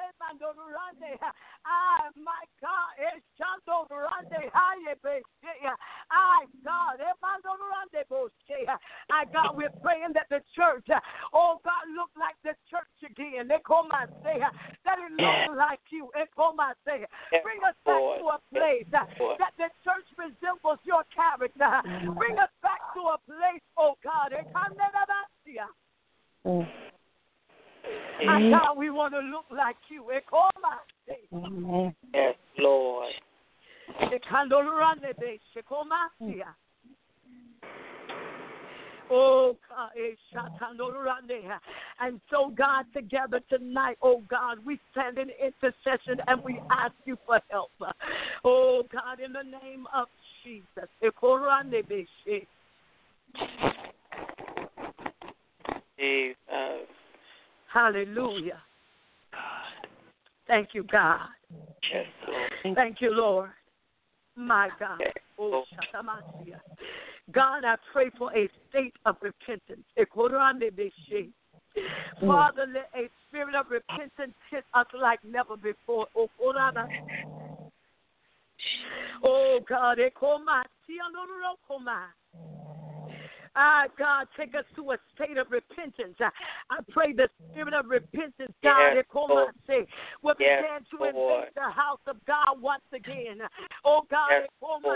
Speaker 4: I my God, it's Shando Rande I God, I God, we're praying that the church, oh God, look like the church again. They call my say that it looks like you. They call my say, bring us back to a place that the church resembles your character. Bring us back to a place, oh God.
Speaker 1: Mm.
Speaker 4: And God, we want to look like you.
Speaker 1: Amen.
Speaker 5: Yes, Lord.
Speaker 4: Oh, God, and so, God, together tonight, oh, God, we stand in intercession and we ask you for help. Oh, God, in the name of Jesus.
Speaker 5: Jesus.
Speaker 4: Hallelujah. Thank you, God.
Speaker 5: Yes, Lord.
Speaker 4: Thank you, Lord. My God. Oh, Shatamasia. God, I pray for a state of repentance. Father, let a spirit of repentance hit us like never before. Oh, God. Ah, God, take us to a state of repentance. I pray the spirit of repentance, God,
Speaker 5: yes,
Speaker 4: will begin
Speaker 5: yes,
Speaker 4: to
Speaker 5: Lord.
Speaker 4: invade the house of God once again. Oh, God,
Speaker 5: yes,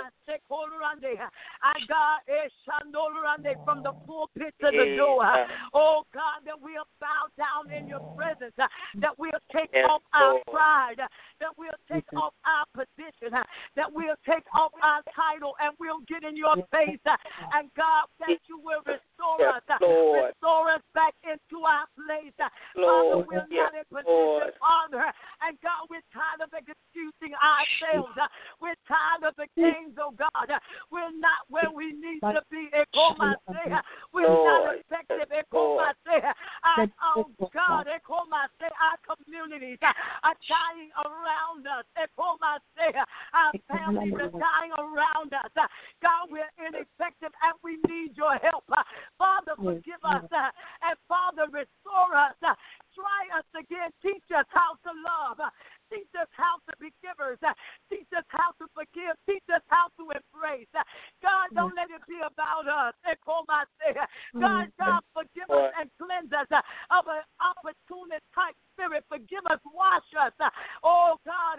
Speaker 4: I God, from the pulpit to the door. Oh, God, that we'll bow down in your presence, that we'll take
Speaker 5: yes,
Speaker 4: off our
Speaker 5: Lord.
Speaker 4: pride, that we'll take mm-hmm. off our position, that we'll take off our title, and we'll get in your face. And God, that you will restore
Speaker 5: yes,
Speaker 4: us,
Speaker 5: Lord.
Speaker 4: restore us back into our place.
Speaker 5: Lord.
Speaker 4: Father, we're
Speaker 5: yes,
Speaker 4: not in position,
Speaker 5: Lord.
Speaker 4: Father. And God, we're tired of excusing ourselves. We're tired of the games, oh God. We're not where we need to be. We're not effective. Our, oh God, our communities are dying around us. Our families are dying around us. God, we're ineffective and we need your help. Father, forgive us. And Father, restore us. Try us again. Teach us how to love. Teach us how to be givers. Teach us how to forgive. Teach us how to embrace. God, don't let it be about us. God, God, forgive us and cleanse us of an opportunist type spirit. Forgive us, wash us. Oh, God,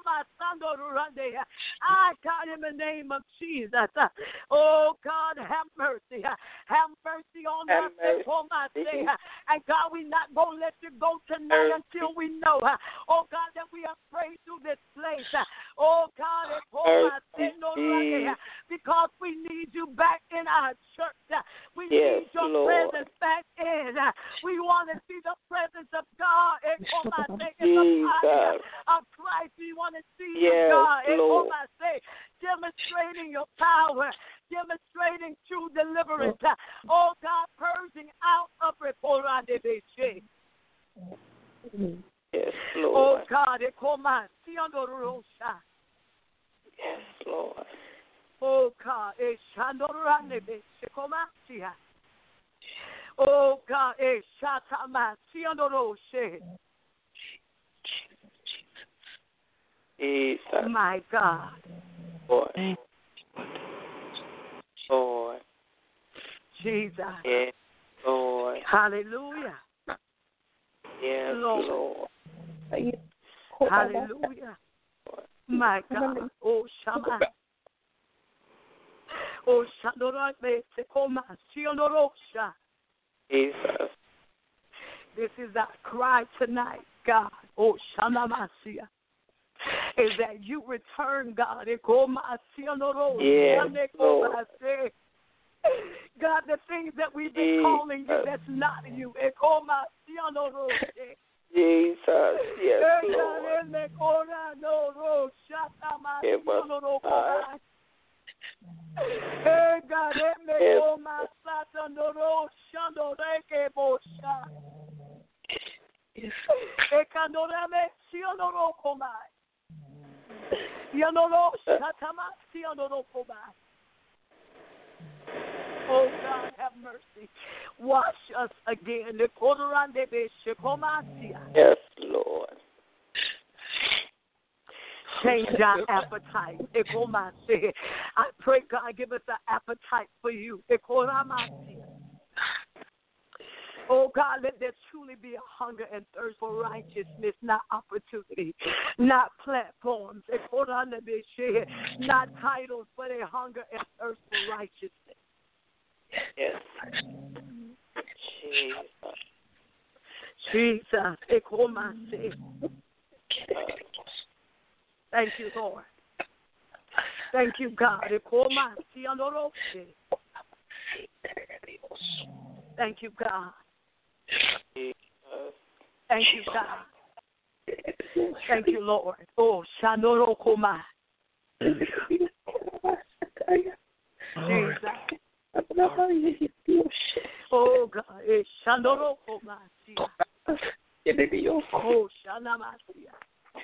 Speaker 4: I, God, in the name of Jesus. Oh, God, have mercy. Have mercy on
Speaker 5: have
Speaker 4: us.
Speaker 5: mercy.
Speaker 4: And God, we're not going to let you go tonight mercy. Until we know, oh, God, that we are praying through this place. Oh, God, mercy. Because we need you back in our church. We
Speaker 5: yes,
Speaker 4: need your
Speaker 5: Lord.
Speaker 4: presence back in. We want to see the presence of God in the body of Christ. We want to see
Speaker 5: yes,
Speaker 4: you, God,
Speaker 5: Lord.
Speaker 4: demonstrating your power, demonstrating true deliverance. Oh, God, purging out of report.
Speaker 5: Yes, Lord.
Speaker 4: Oh, God, yes,
Speaker 5: Lord.
Speaker 4: Oh, God, oh, God,
Speaker 5: Jesus.
Speaker 4: My God.
Speaker 5: Lord. Lord.
Speaker 4: Jesus.
Speaker 5: Yes, Lord.
Speaker 4: Hallelujah.
Speaker 5: Yes,
Speaker 4: Lord.
Speaker 5: Lord.
Speaker 4: Hallelujah. My God. Oh, Shama. Oh, Shandora, Sekoma, Sionorosa.
Speaker 5: Jesus.
Speaker 4: this is our cry tonight, God. Oh, Shanamasia. Is that you return, God.
Speaker 5: Yes,
Speaker 4: God, the things that we've been calling you, that's not you.
Speaker 5: Jesus, yes, Lord. Give us time.
Speaker 4: Hey, God, it may
Speaker 5: Yes.
Speaker 4: go my Satan, no, no, shando, reke, bosha. Ekandorame, sionoro, komai. Yanoro, shatama, sionoro, komai. Oh, God, have mercy. Wash us again.
Speaker 5: Yes, Lord.
Speaker 4: Change our appetite. I pray, God, give us an appetite for you. Oh, God, let there truly be a hunger and thirst for righteousness, not opportunity, not platforms, not titles, but a hunger and thirst for righteousness.
Speaker 5: Yes. Jesus.
Speaker 4: Jesus. Thank you, Lord. Thank you, God. Thank you, God. Thank you, God. Thank you, Lord. Oh, Shanoro Koma. Jesus. Oh, God. Shanoro Koma. Oh, Shanamasia.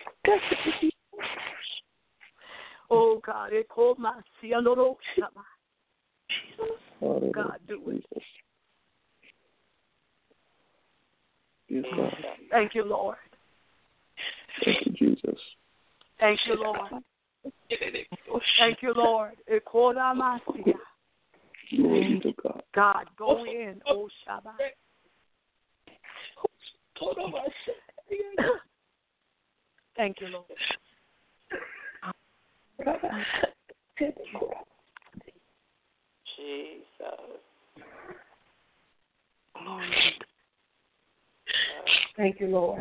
Speaker 4: Oh, God. Koma. Shanoro Shama. God, do it.
Speaker 6: Yes, God.
Speaker 4: Thank you, Lord.
Speaker 6: Thank you, Jesus.
Speaker 4: Thank you, Lord. Thank you, Lord.
Speaker 6: Glory to God.
Speaker 4: God, go in, oh Shabbat. Thank you, Lord.
Speaker 5: Jesus.
Speaker 4: Thank you, Lord.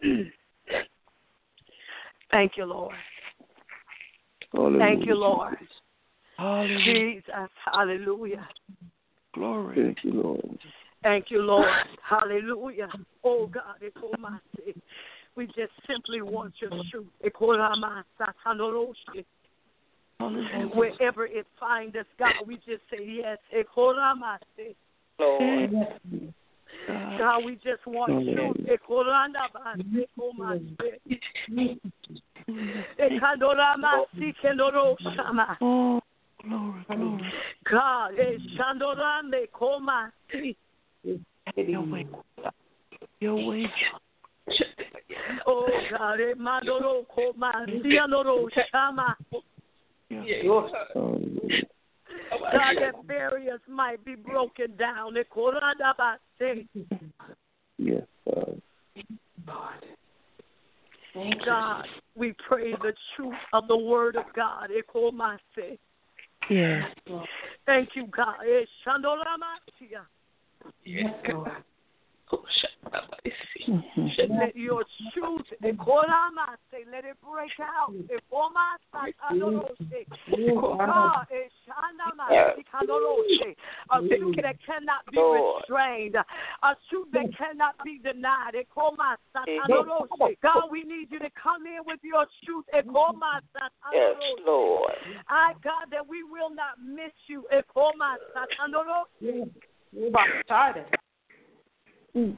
Speaker 4: Thank you, Lord.
Speaker 6: Hallelujah.
Speaker 4: Thank you, Lord.
Speaker 6: Hallelujah.
Speaker 4: Jesus, hallelujah.
Speaker 6: Glory. Thank you, Lord.
Speaker 4: Thank you, Lord. Hallelujah. Oh, God, we just simply want your truth. Wherever it finds us, God, we just say yes.
Speaker 5: Lord.
Speaker 4: God, we just want truth.
Speaker 6: Oh, glory, glory.
Speaker 4: God, Shandorande Koma.
Speaker 6: Your way. Your way.
Speaker 4: Oh, God, Madoro Koma. Sianoro Shama. God, that barriers might be broken down.
Speaker 6: Yes, God.
Speaker 4: God, we pray the truth of the word of God.
Speaker 6: Yes.
Speaker 4: Thank you, God.
Speaker 6: Yes, God.
Speaker 4: Let your truth, let it break out. A truth that cannot be restrained, a truth that cannot be denied. God, we need you to come in with your truth.
Speaker 5: Yes, Lord.
Speaker 4: I, God, that we will not miss you.
Speaker 6: Mm.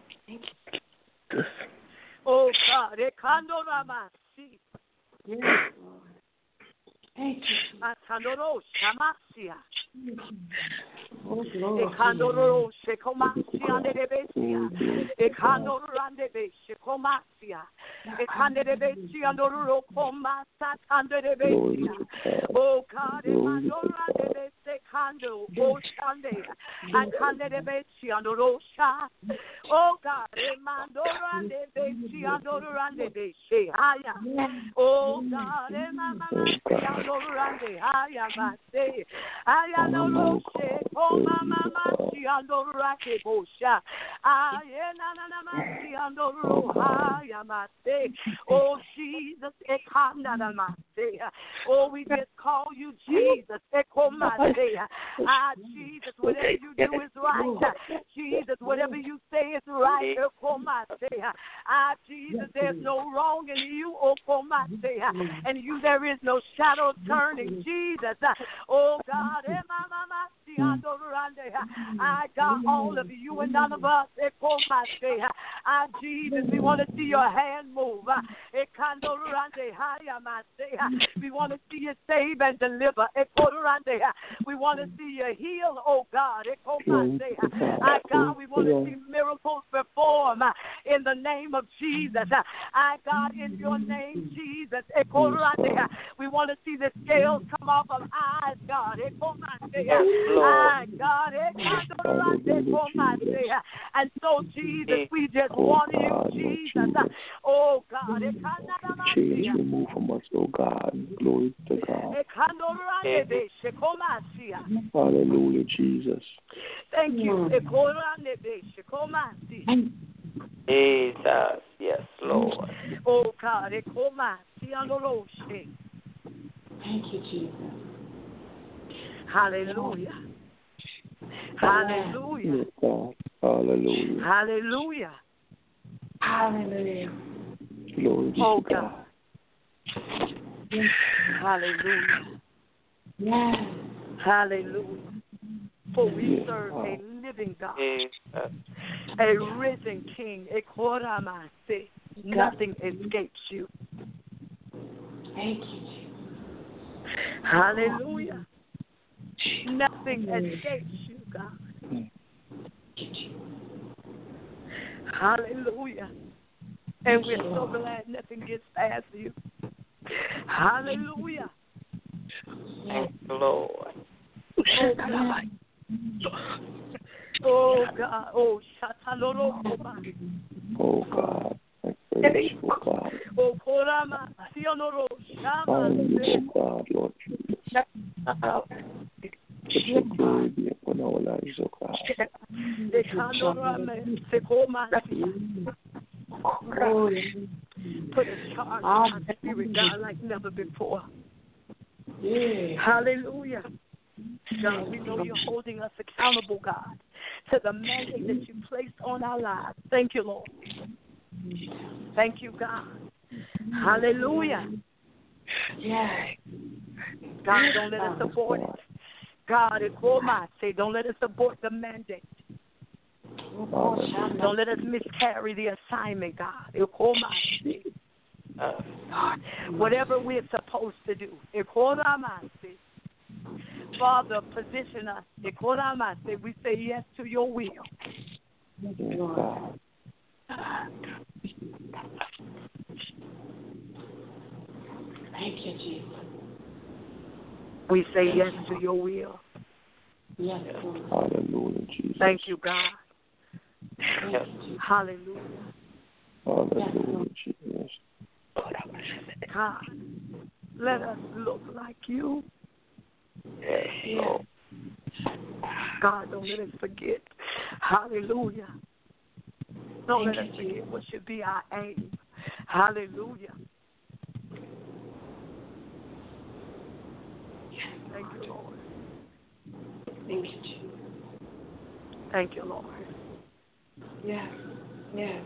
Speaker 4: Oh, God. Ekandorabasi.
Speaker 6: Thank you.
Speaker 4: Atandoro Shamasia. Ekandoro Shekomasia Nebesia. Ekandoro Randebe Shekomasia. Ekandebesia Noro Komasa Tandebesia. Oh, God. Ekandoro Randebe Ekando, Oshande, Akande de Bechiando Rosha. Oh God, Emandorande Bechiandorande Beche, Haya. Oh God, Emamamandorande, Haya Mase, Haya no Roshe, Oh Mama Chiandorake Bosha, Ayena Namachiandoro, Haya Mase. Oh Jesus, Ekanda Mase. Oh, we just call you Jesus. Ah, Jesus, whatever you do is right. Jesus, whatever you say is right. Ah, Jesus, there's no wrong in you. And you, there is no shadow turning. Jesus, oh God, I got all of you and none of us. Ah, Jesus, we want to see your hand move. We want to see you save and deliver. We want to see you heal, oh God. I God, we want to see miracles perform in the name of Jesus. I God, in your name, Jesus. We want to see the scales come off of eyes, God. I God, and so Jesus, we just want you, Jesus. Oh God,
Speaker 6: change remove from us, oh God. Glory to God. Hallelujah, Jesus.
Speaker 4: Thank you.
Speaker 5: Jesus, yes, Lord.
Speaker 4: Oh God,
Speaker 6: Thank you, Jesus.
Speaker 4: Hallelujah. Hallelujah.
Speaker 6: Hallelujah.
Speaker 4: Hallelujah.
Speaker 6: Hallelujah. Glory
Speaker 4: oh
Speaker 6: to God.
Speaker 4: God. Hallelujah.
Speaker 6: Yes.
Speaker 4: Hallelujah. For we
Speaker 6: Yes.
Speaker 4: serve a living God,
Speaker 5: Jesus.
Speaker 4: a risen King. Nothing escapes you.
Speaker 6: Thank you, Jesus.
Speaker 4: Hallelujah. Nothing escapes you, God. Hallelujah. And we're so glad nothing gets past you. Hallelujah.
Speaker 5: Thank you, Lord.
Speaker 4: Oh God. Oh God. Oh Shataloro.
Speaker 6: Oh God. I praise you, God.
Speaker 4: Oh Korama. Sionoro.
Speaker 6: Hallelujah, God, Lord Jesus. Let your glory be upon our lives, oh God.
Speaker 4: Put a charge on my spirit, God, like never before. Yeah. Hallelujah. God, we know you're holding us accountable, God, to the mandate that you placed on our lives. Thank you, Lord. Thank you, God. Hallelujah. Yeah. God, don't let us abort it. God, it's all my say, don't let us abort the mandate. Don't let us miscarry the assignment, God. It's all my say. God, whatever we're supposed to do, it's all my say. Father, position us. It's all my say. We say yes to your will.
Speaker 6: Thank you, Jesus.
Speaker 4: We say yes to your will.
Speaker 6: Yes. Hallelujah, Jesus.
Speaker 4: Thank you, God.
Speaker 5: Yes.
Speaker 4: Hallelujah.
Speaker 6: Hallelujah, Jesus.
Speaker 4: God, let us look like you.
Speaker 5: Yes, Lord.
Speaker 4: God, don't let us forget. Hallelujah. Don't let us forget what should be our aim. Hallelujah. Thank you, Lord.
Speaker 6: Thank you, Jesus.
Speaker 4: Thank you, Lord.
Speaker 6: Yes. Yes.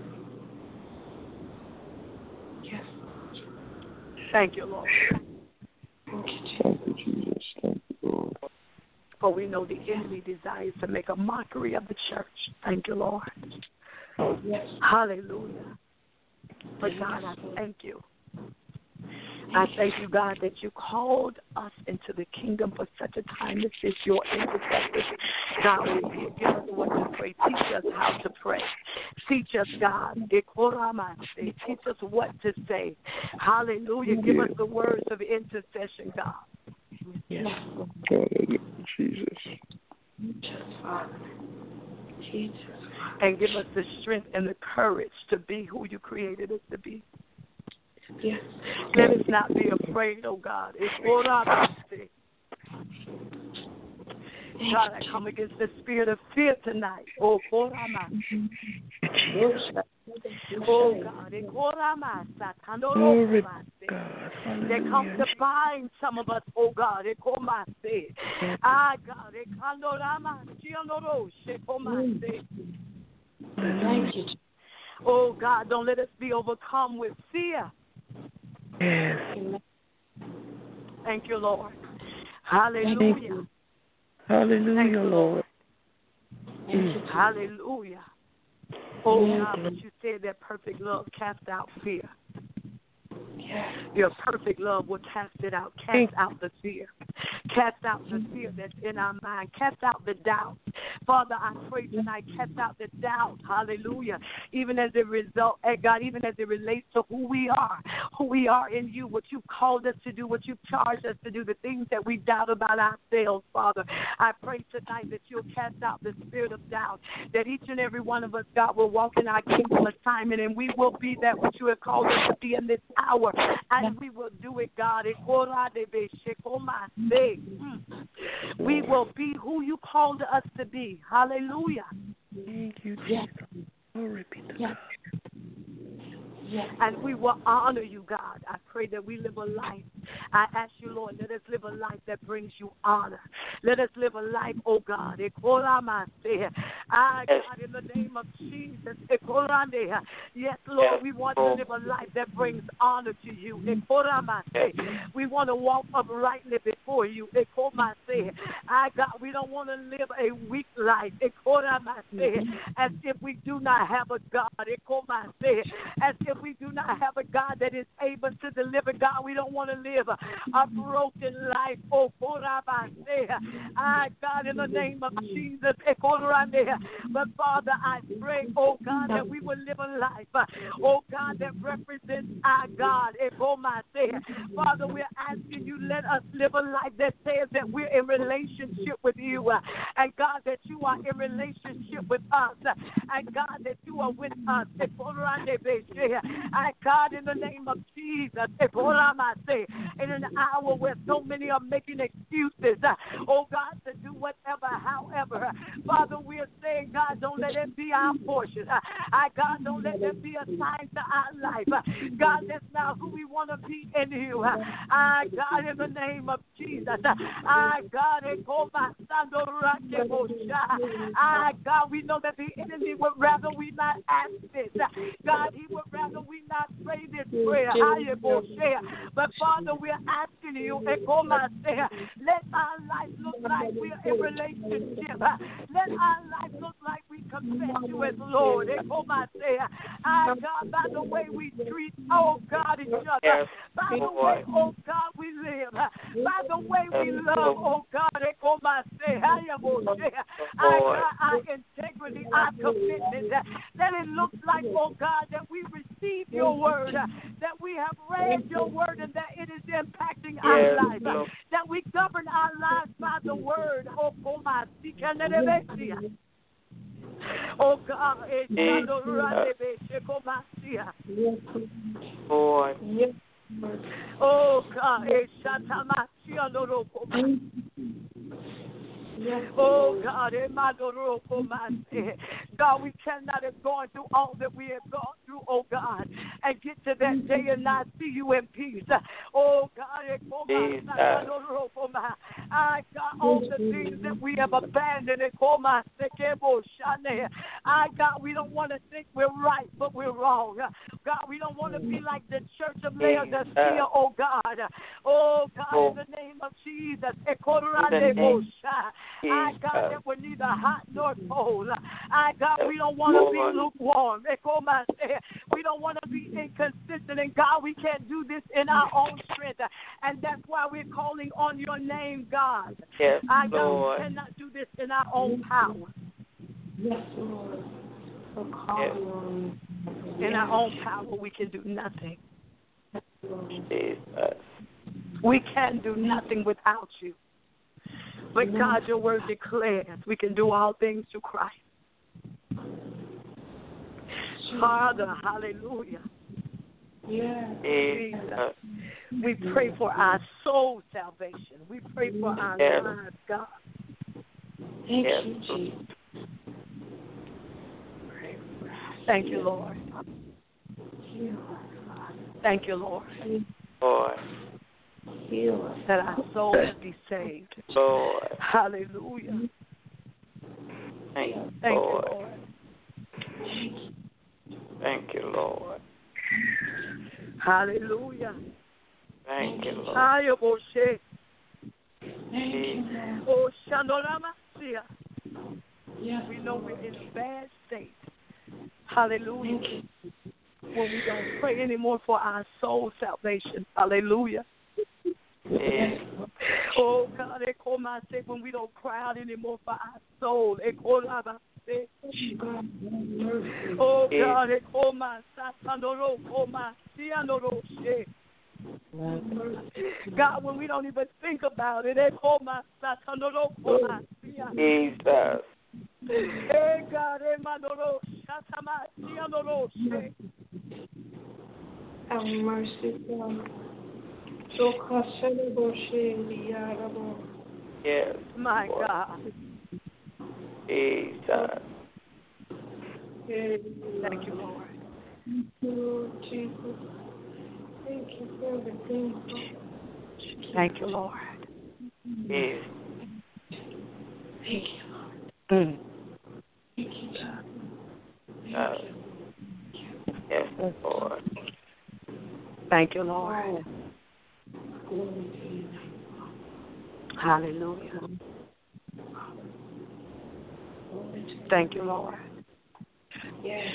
Speaker 6: Yes.
Speaker 4: Thank you, Lord.
Speaker 6: Thank you, Jesus. Thank you, Jesus. Thank you, Lord.
Speaker 4: For we know the enemy desires to make a mockery of the church. Thank you, Lord.
Speaker 6: Yes.
Speaker 4: Hallelujah. But God, I thank you. I thank you, God, that you called us into the kingdom for such a time as this, your intercessors. God, we give us what to pray. Teach us how to pray. Teach us, God. Teach us what to say. Hallelujah. Give us the words of intercession, God.
Speaker 6: Yes. Hallelujah, Jesus.
Speaker 4: Jesus. And give us the strength and the courage to be who you created us to be. Yes. Let us not be afraid, oh God. God, I come against the spirit of fear tonight. Oh, oh God.
Speaker 6: Glory, God.
Speaker 4: They come to bind some of us, oh God. Ah, God. Thank you. Oh God, don't let us be overcome with fear.
Speaker 6: Yes.
Speaker 4: Thank you, Lord. Hallelujah.
Speaker 6: Hallelujah,
Speaker 4: you,
Speaker 6: Lord.
Speaker 4: Mm. Hallelujah. Oh God, but you said that perfect love casts out fear. Yes. Your perfect love will cast it out. Cast out the fear. Cast out the fear that's in our mind. Cast out the doubt. Father, I pray tonight, cast out the doubt. Hallelujah. Even as it result, God, even as it relates to who we are, who we are in you, what you've called us to do, what you've charged us to do, the things that we doubt about ourselves, Father. I pray tonight that you'll cast out the spirit of doubt, that each and every one of us, God, will walk in our kingdom assignment, and we will be that which you have called us to be in this hour, and we will do it, God. We will be who you called us to be. Hallelujah.
Speaker 6: Thank you, Jesus. Glory be to God.
Speaker 4: Yes. And we will honor you, God. I pray that we live a life. I ask you, Lord, let us live a life that brings you honor. Let us live a life, oh God. Ah, God, in the name of Jesus. Yes, Lord, we want to live a life that brings honor to you. We want to walk uprightly before you. Ah, God, we don't want to live a weak life. As if we do not have a God. As if we do not have a God that is able to deliver, God, we don't want to live a broken life. Oh, I, God, in the name of Jesus, but Father, I pray, oh God, that we will live a life, oh God, that represents our God. Father, we're asking you, let us live a life that says that we're in relationship with you, and God, that you are in relationship with us, and God, that you are with us. I, God, in the name of Jesus, in an hour where so many are making excuses, oh God, to do whatever, however, Father, we are saying, God, don't let it be our portion. I, God, don't let it be a sign to our life. God, that's not who we want to be in you. I, God, in the name of Jesus, I, God, I, God, we know that the enemy would rather we not ask this. God, he would rather we not pray this prayer. But Father, we're asking you, let our life look like we're in relationship. Let our life look like we confess you as Lord. I, God, by the way we treat, oh God, each other, by the way, oh God, we live, by the way we love, oh God, I, God, our integrity, our commitment, that it looks like, oh God, that we receive your word, that we have read your word, and that it is impacting our life, that we govern our lives by the word. Oh, oh God, oh God, oh God, God, we cannot have gone through all that we have gone through, oh God, and get to that day and not see you in peace. Oh God, I got all the things that we have abandoned. I God, we don't want to think we're right, but we're wrong. God, we don't want to be like the church of Laodicea, oh God. Oh God, in the name of Jesus. I, God, that we're neither hot nor cold. I, God, we don't want to be lukewarm. We don't want to be inconsistent. And, God, we can't do this in our own strength. And that's why we're calling on your name, God.
Speaker 5: Yes,
Speaker 4: I, God,
Speaker 5: Lord.
Speaker 4: we cannot do this in our own power. Yes, Lord.
Speaker 5: Yes.
Speaker 4: In our own power, we can do nothing.
Speaker 5: Jesus.
Speaker 4: We can do nothing without you. But God, your word declares we can do all things through Christ. Father, hallelujah.
Speaker 3: Yeah.
Speaker 4: Jesus. We pray for our soul salvation. We pray for our
Speaker 5: Yes.
Speaker 4: lives, God.
Speaker 3: Thank
Speaker 5: Yes.
Speaker 3: you, Jesus.
Speaker 4: Thank you, Lord. Thank you, Lord.
Speaker 5: Lord.
Speaker 3: Heal us.
Speaker 4: That our souls be saved.
Speaker 5: Lord.
Speaker 4: Hallelujah.
Speaker 5: Thank you,
Speaker 4: Thank you,
Speaker 5: Lord.
Speaker 4: Lord.
Speaker 5: Thank you, Lord.
Speaker 4: Hallelujah.
Speaker 5: Thank you, Lord.
Speaker 4: Ayaboshe.
Speaker 5: Jesus.
Speaker 4: Oh, Shandoramasia.
Speaker 3: Yes.
Speaker 4: We know we're in a bad state. Hallelujah. When we don't pray anymore for our soul salvation. Hallelujah.
Speaker 5: Yes.
Speaker 4: Oh, God, when we don't cry out anymore for our soul. Oh, God, God, when we don't even think about it.
Speaker 5: Jesus.
Speaker 4: Hey, God,
Speaker 3: have mercy, God.
Speaker 5: Yes.
Speaker 4: my
Speaker 5: Lord.
Speaker 4: God.
Speaker 5: Jesus.
Speaker 4: Thank you, Lord.
Speaker 3: Thank you, Jesus. Thank you for everything.
Speaker 4: Thank you, Lord.
Speaker 5: Jesus.
Speaker 3: Thank you, Lord.
Speaker 4: Mm.
Speaker 3: Thank you, Jesus.
Speaker 5: Uh, yes, Lord.
Speaker 4: Thank you, Lord.
Speaker 3: Glory to your name.
Speaker 4: Hallelujah. Thank you, Lord.
Speaker 3: Yes.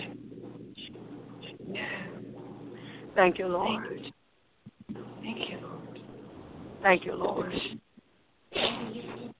Speaker 4: Thank you, Lord.
Speaker 3: Thank you, Lord.
Speaker 4: Thank you, Lord.
Speaker 3: Thank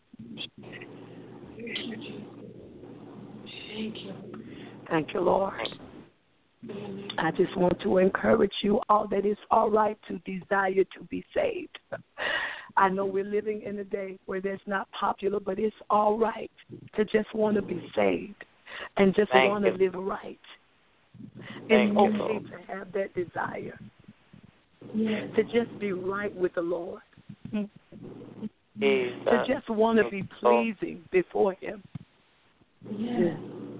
Speaker 3: you, Jesus. Thank you.
Speaker 4: Thank you, Lord. I just want to encourage you all that it's all right to desire to be saved. I know we're living in a day where that's not popular, but it's all right to just want to be saved and just
Speaker 5: Thank
Speaker 4: want to
Speaker 5: you.
Speaker 4: live right.
Speaker 5: Thank
Speaker 4: It's
Speaker 5: you,
Speaker 4: okay
Speaker 5: Lord.
Speaker 4: to have that desire,
Speaker 3: Yes.
Speaker 4: to just be right with the Lord, to
Speaker 5: Jesus.
Speaker 4: just want to be pleasing before Him.
Speaker 3: Yes.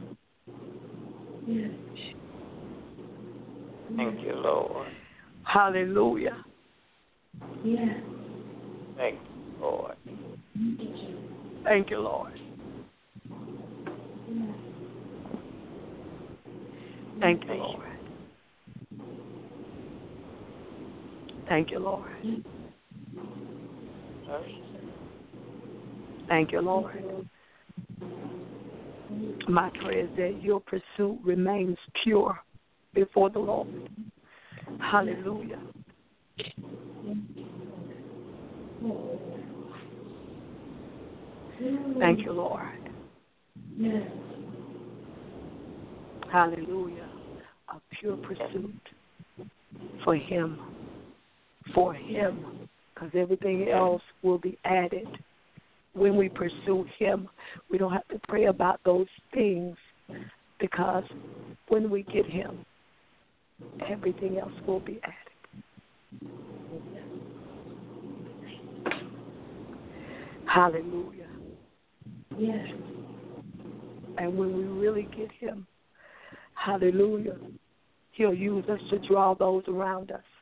Speaker 3: Yes.
Speaker 5: Thank you, Lord.
Speaker 4: Hallelujah.
Speaker 3: Yes.
Speaker 5: Thank you, Lord.
Speaker 4: Thank you, Lord. Thank you, Lord. Thank you, Lord. Thank you, Lord. My prayer is that your pursuit remains pure before the Lord. Hallelujah. Thank you, Lord.
Speaker 3: Yes.
Speaker 4: Hallelujah. A pure pursuit for Him. For Him. Because everything else will be added. When we pursue Him, we don't have to pray about those things, because when we get Him, everything else will be added. Hallelujah.
Speaker 3: Yes.
Speaker 4: And when we really get Him, hallelujah, He'll use us to draw those around us.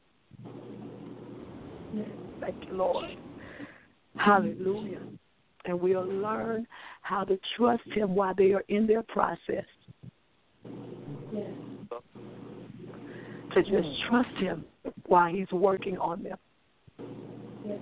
Speaker 4: Thank you, Lord. Hallelujah. And we'll learn how to trust Him while they are in their process.
Speaker 3: Yes.
Speaker 4: To just trust Him while He's working on them.
Speaker 3: Yes.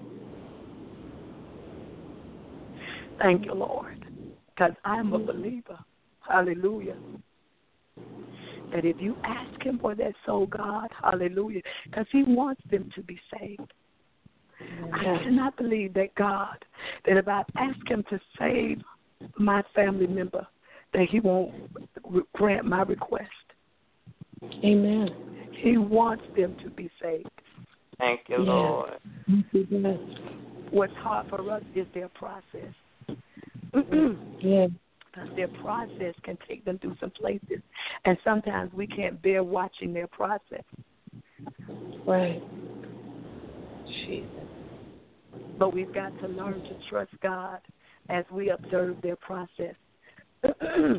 Speaker 4: Thank you, Lord. Because I'm a believer. Hallelujah. That if you ask Him for that soul, God, hallelujah, because He wants them to be saved. I cannot believe that God, that if I ask Him to save my family member, that He won't grant my request.
Speaker 3: Amen.
Speaker 4: He wants them to be saved.
Speaker 5: Thank you, Lord.
Speaker 2: What's hard for us is their process.
Speaker 7: Yeah.
Speaker 2: Because their process can take them through some places. And sometimes we can't bear watching their process.
Speaker 7: Right. Jesus.
Speaker 2: But we've got to learn to trust God as we observe their process. Because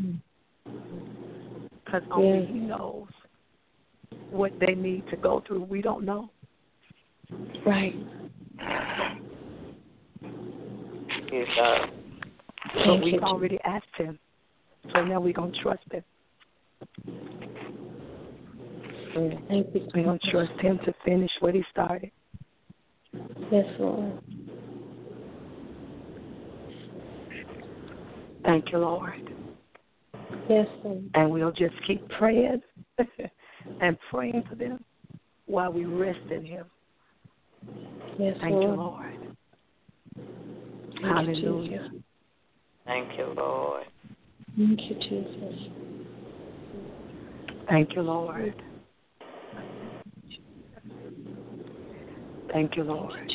Speaker 2: only
Speaker 7: Yeah.
Speaker 2: He knows what they need to go through. We don't know.
Speaker 7: Right.
Speaker 5: Yes, sir.
Speaker 2: But
Speaker 7: Thank
Speaker 2: we've
Speaker 7: you.
Speaker 2: already asked Him. So now we're going to trust Him.
Speaker 7: Thank you.
Speaker 2: We're going to trust Him to finish what He started.
Speaker 7: Yes, Lord.
Speaker 2: Thank you, Lord.
Speaker 7: Yes, Lord.
Speaker 2: And we'll just keep praying and praying for them while we rest in Him.
Speaker 7: Yes,
Speaker 2: Thank
Speaker 7: Lord.
Speaker 2: you, Lord.
Speaker 7: Thank
Speaker 2: Hallelujah.
Speaker 7: You, Jesus.
Speaker 5: Thank you, Lord.
Speaker 7: Thank you, Jesus.
Speaker 2: Thank you, Lord. Thank you, Lord.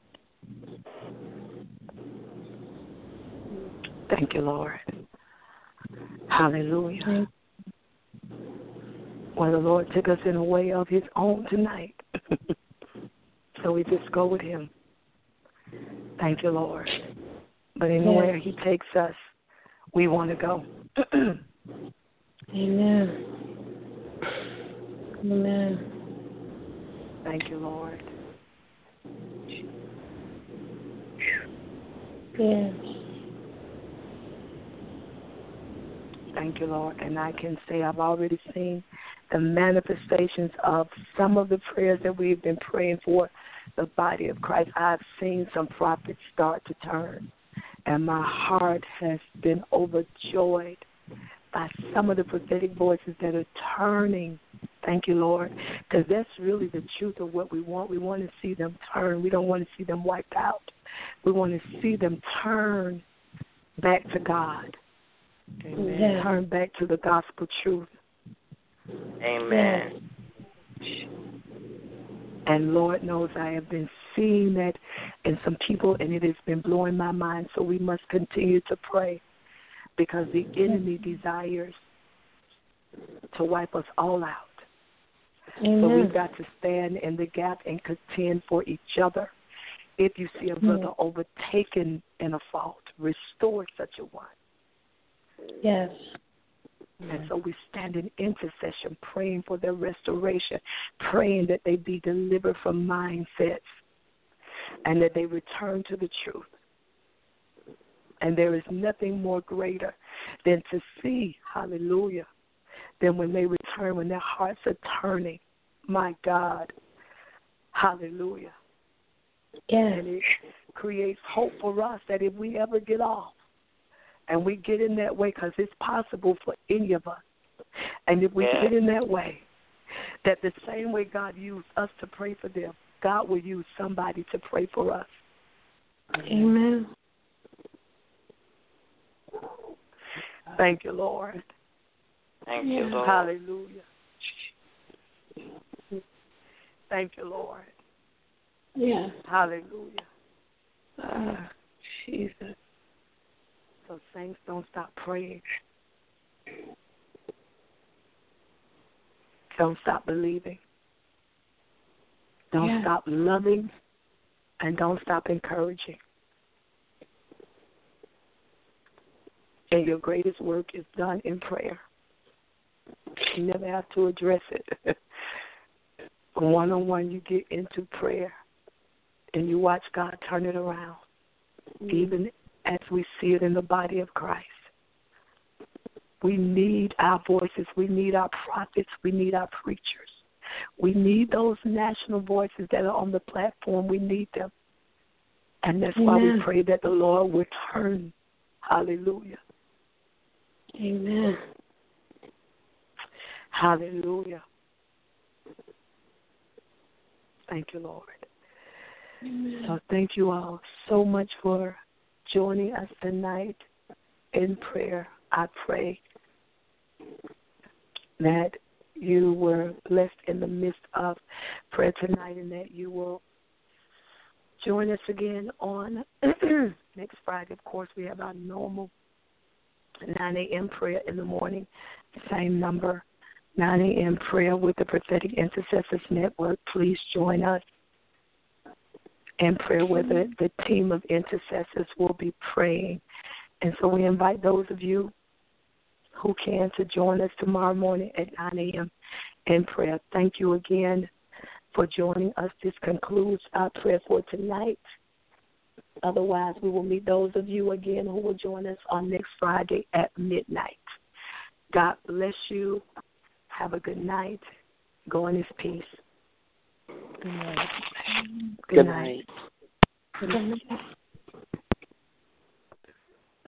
Speaker 2: Thank you, Lord. Hallelujah. Well, the Lord took us in a way of His own tonight. So we just go with Him. Thank you, Lord. But anywhere He takes us, we want to go.
Speaker 7: Amen. Amen.
Speaker 2: Thank you, Lord.
Speaker 7: Yes.
Speaker 2: Thank you, Lord. And I can say I've already seen the manifestations of some of the prayers that we've been praying for the body of Christ. I've seen some prophets start to turn, and my heart has been overjoyed by some of the prophetic voices that are turning. Thank you, Lord, because that's really the truth of what we want. We want to see them turn. We don't want to see them wiped out. We want to see them turn back to God. Amen.
Speaker 7: Yes.
Speaker 2: Turn back to the gospel truth.
Speaker 5: Amen.
Speaker 2: And Lord knows I have been seeing that in some people, and it has been blowing my mind. So we must continue to pray, because the enemy desires to wipe us all out.
Speaker 7: Amen.
Speaker 2: So we've got to stand in the gap and contend for each other. If you see a brother
Speaker 7: yes.
Speaker 2: overtaken in a fault, restore such a one.
Speaker 7: Yes.
Speaker 2: And so we stand in intercession, praying for their restoration, praying that they be delivered from mindsets and that they return to the truth. And there is nothing more greater than to see, hallelujah, than when they return, when their hearts are turning. My God, hallelujah.
Speaker 7: Yes.
Speaker 2: And it creates hope for us that if we ever get off, and we get in that way, because it's possible for any of us. And if we
Speaker 5: yeah.
Speaker 2: get in that way, that the same way God used us to pray for them, God will use somebody to pray for us.
Speaker 7: Amen.
Speaker 2: Thank you, Lord.
Speaker 5: Thank you, Lord.
Speaker 2: Hallelujah. Thank you, Lord.
Speaker 7: Yeah.
Speaker 2: Hallelujah.
Speaker 7: Ah, Jesus.
Speaker 2: So saints, don't stop praying. Don't stop believing. Don't
Speaker 7: yeah.
Speaker 2: stop loving. And don't stop encouraging. And your greatest work is done in prayer. You never have to address it. One-on-one, you get into prayer, and you watch God turn it around, mm-hmm. even as we see it in the body of Christ. We need our voices. We need our prophets. We need our preachers. We need those national voices that are on the platform. We need them. And that's
Speaker 7: Amen.
Speaker 2: why we pray that the Lord would turn. Hallelujah.
Speaker 7: Amen.
Speaker 2: Hallelujah. Thank you, Lord.
Speaker 7: Amen.
Speaker 2: So thank you all so much for joining us tonight in prayer. I pray that you were blessed in the midst of prayer tonight, and that you will join us again on next Friday. Of course, we have our normal nine a.m. prayer in the morning, same number, nine a.m. prayer with the Prophetic Intercessors Network. Please join us in prayer with it. The team of intercessors will be praying. And so we invite those of you who can to join us tomorrow morning at nine a.m. in prayer. Thank you again for joining us. This concludes our prayer for tonight. Otherwise, we will meet those of you again who will join us on next Friday at midnight. God bless you. Have a good night. Go in His peace. Good night.
Speaker 5: Good night.
Speaker 2: Good night.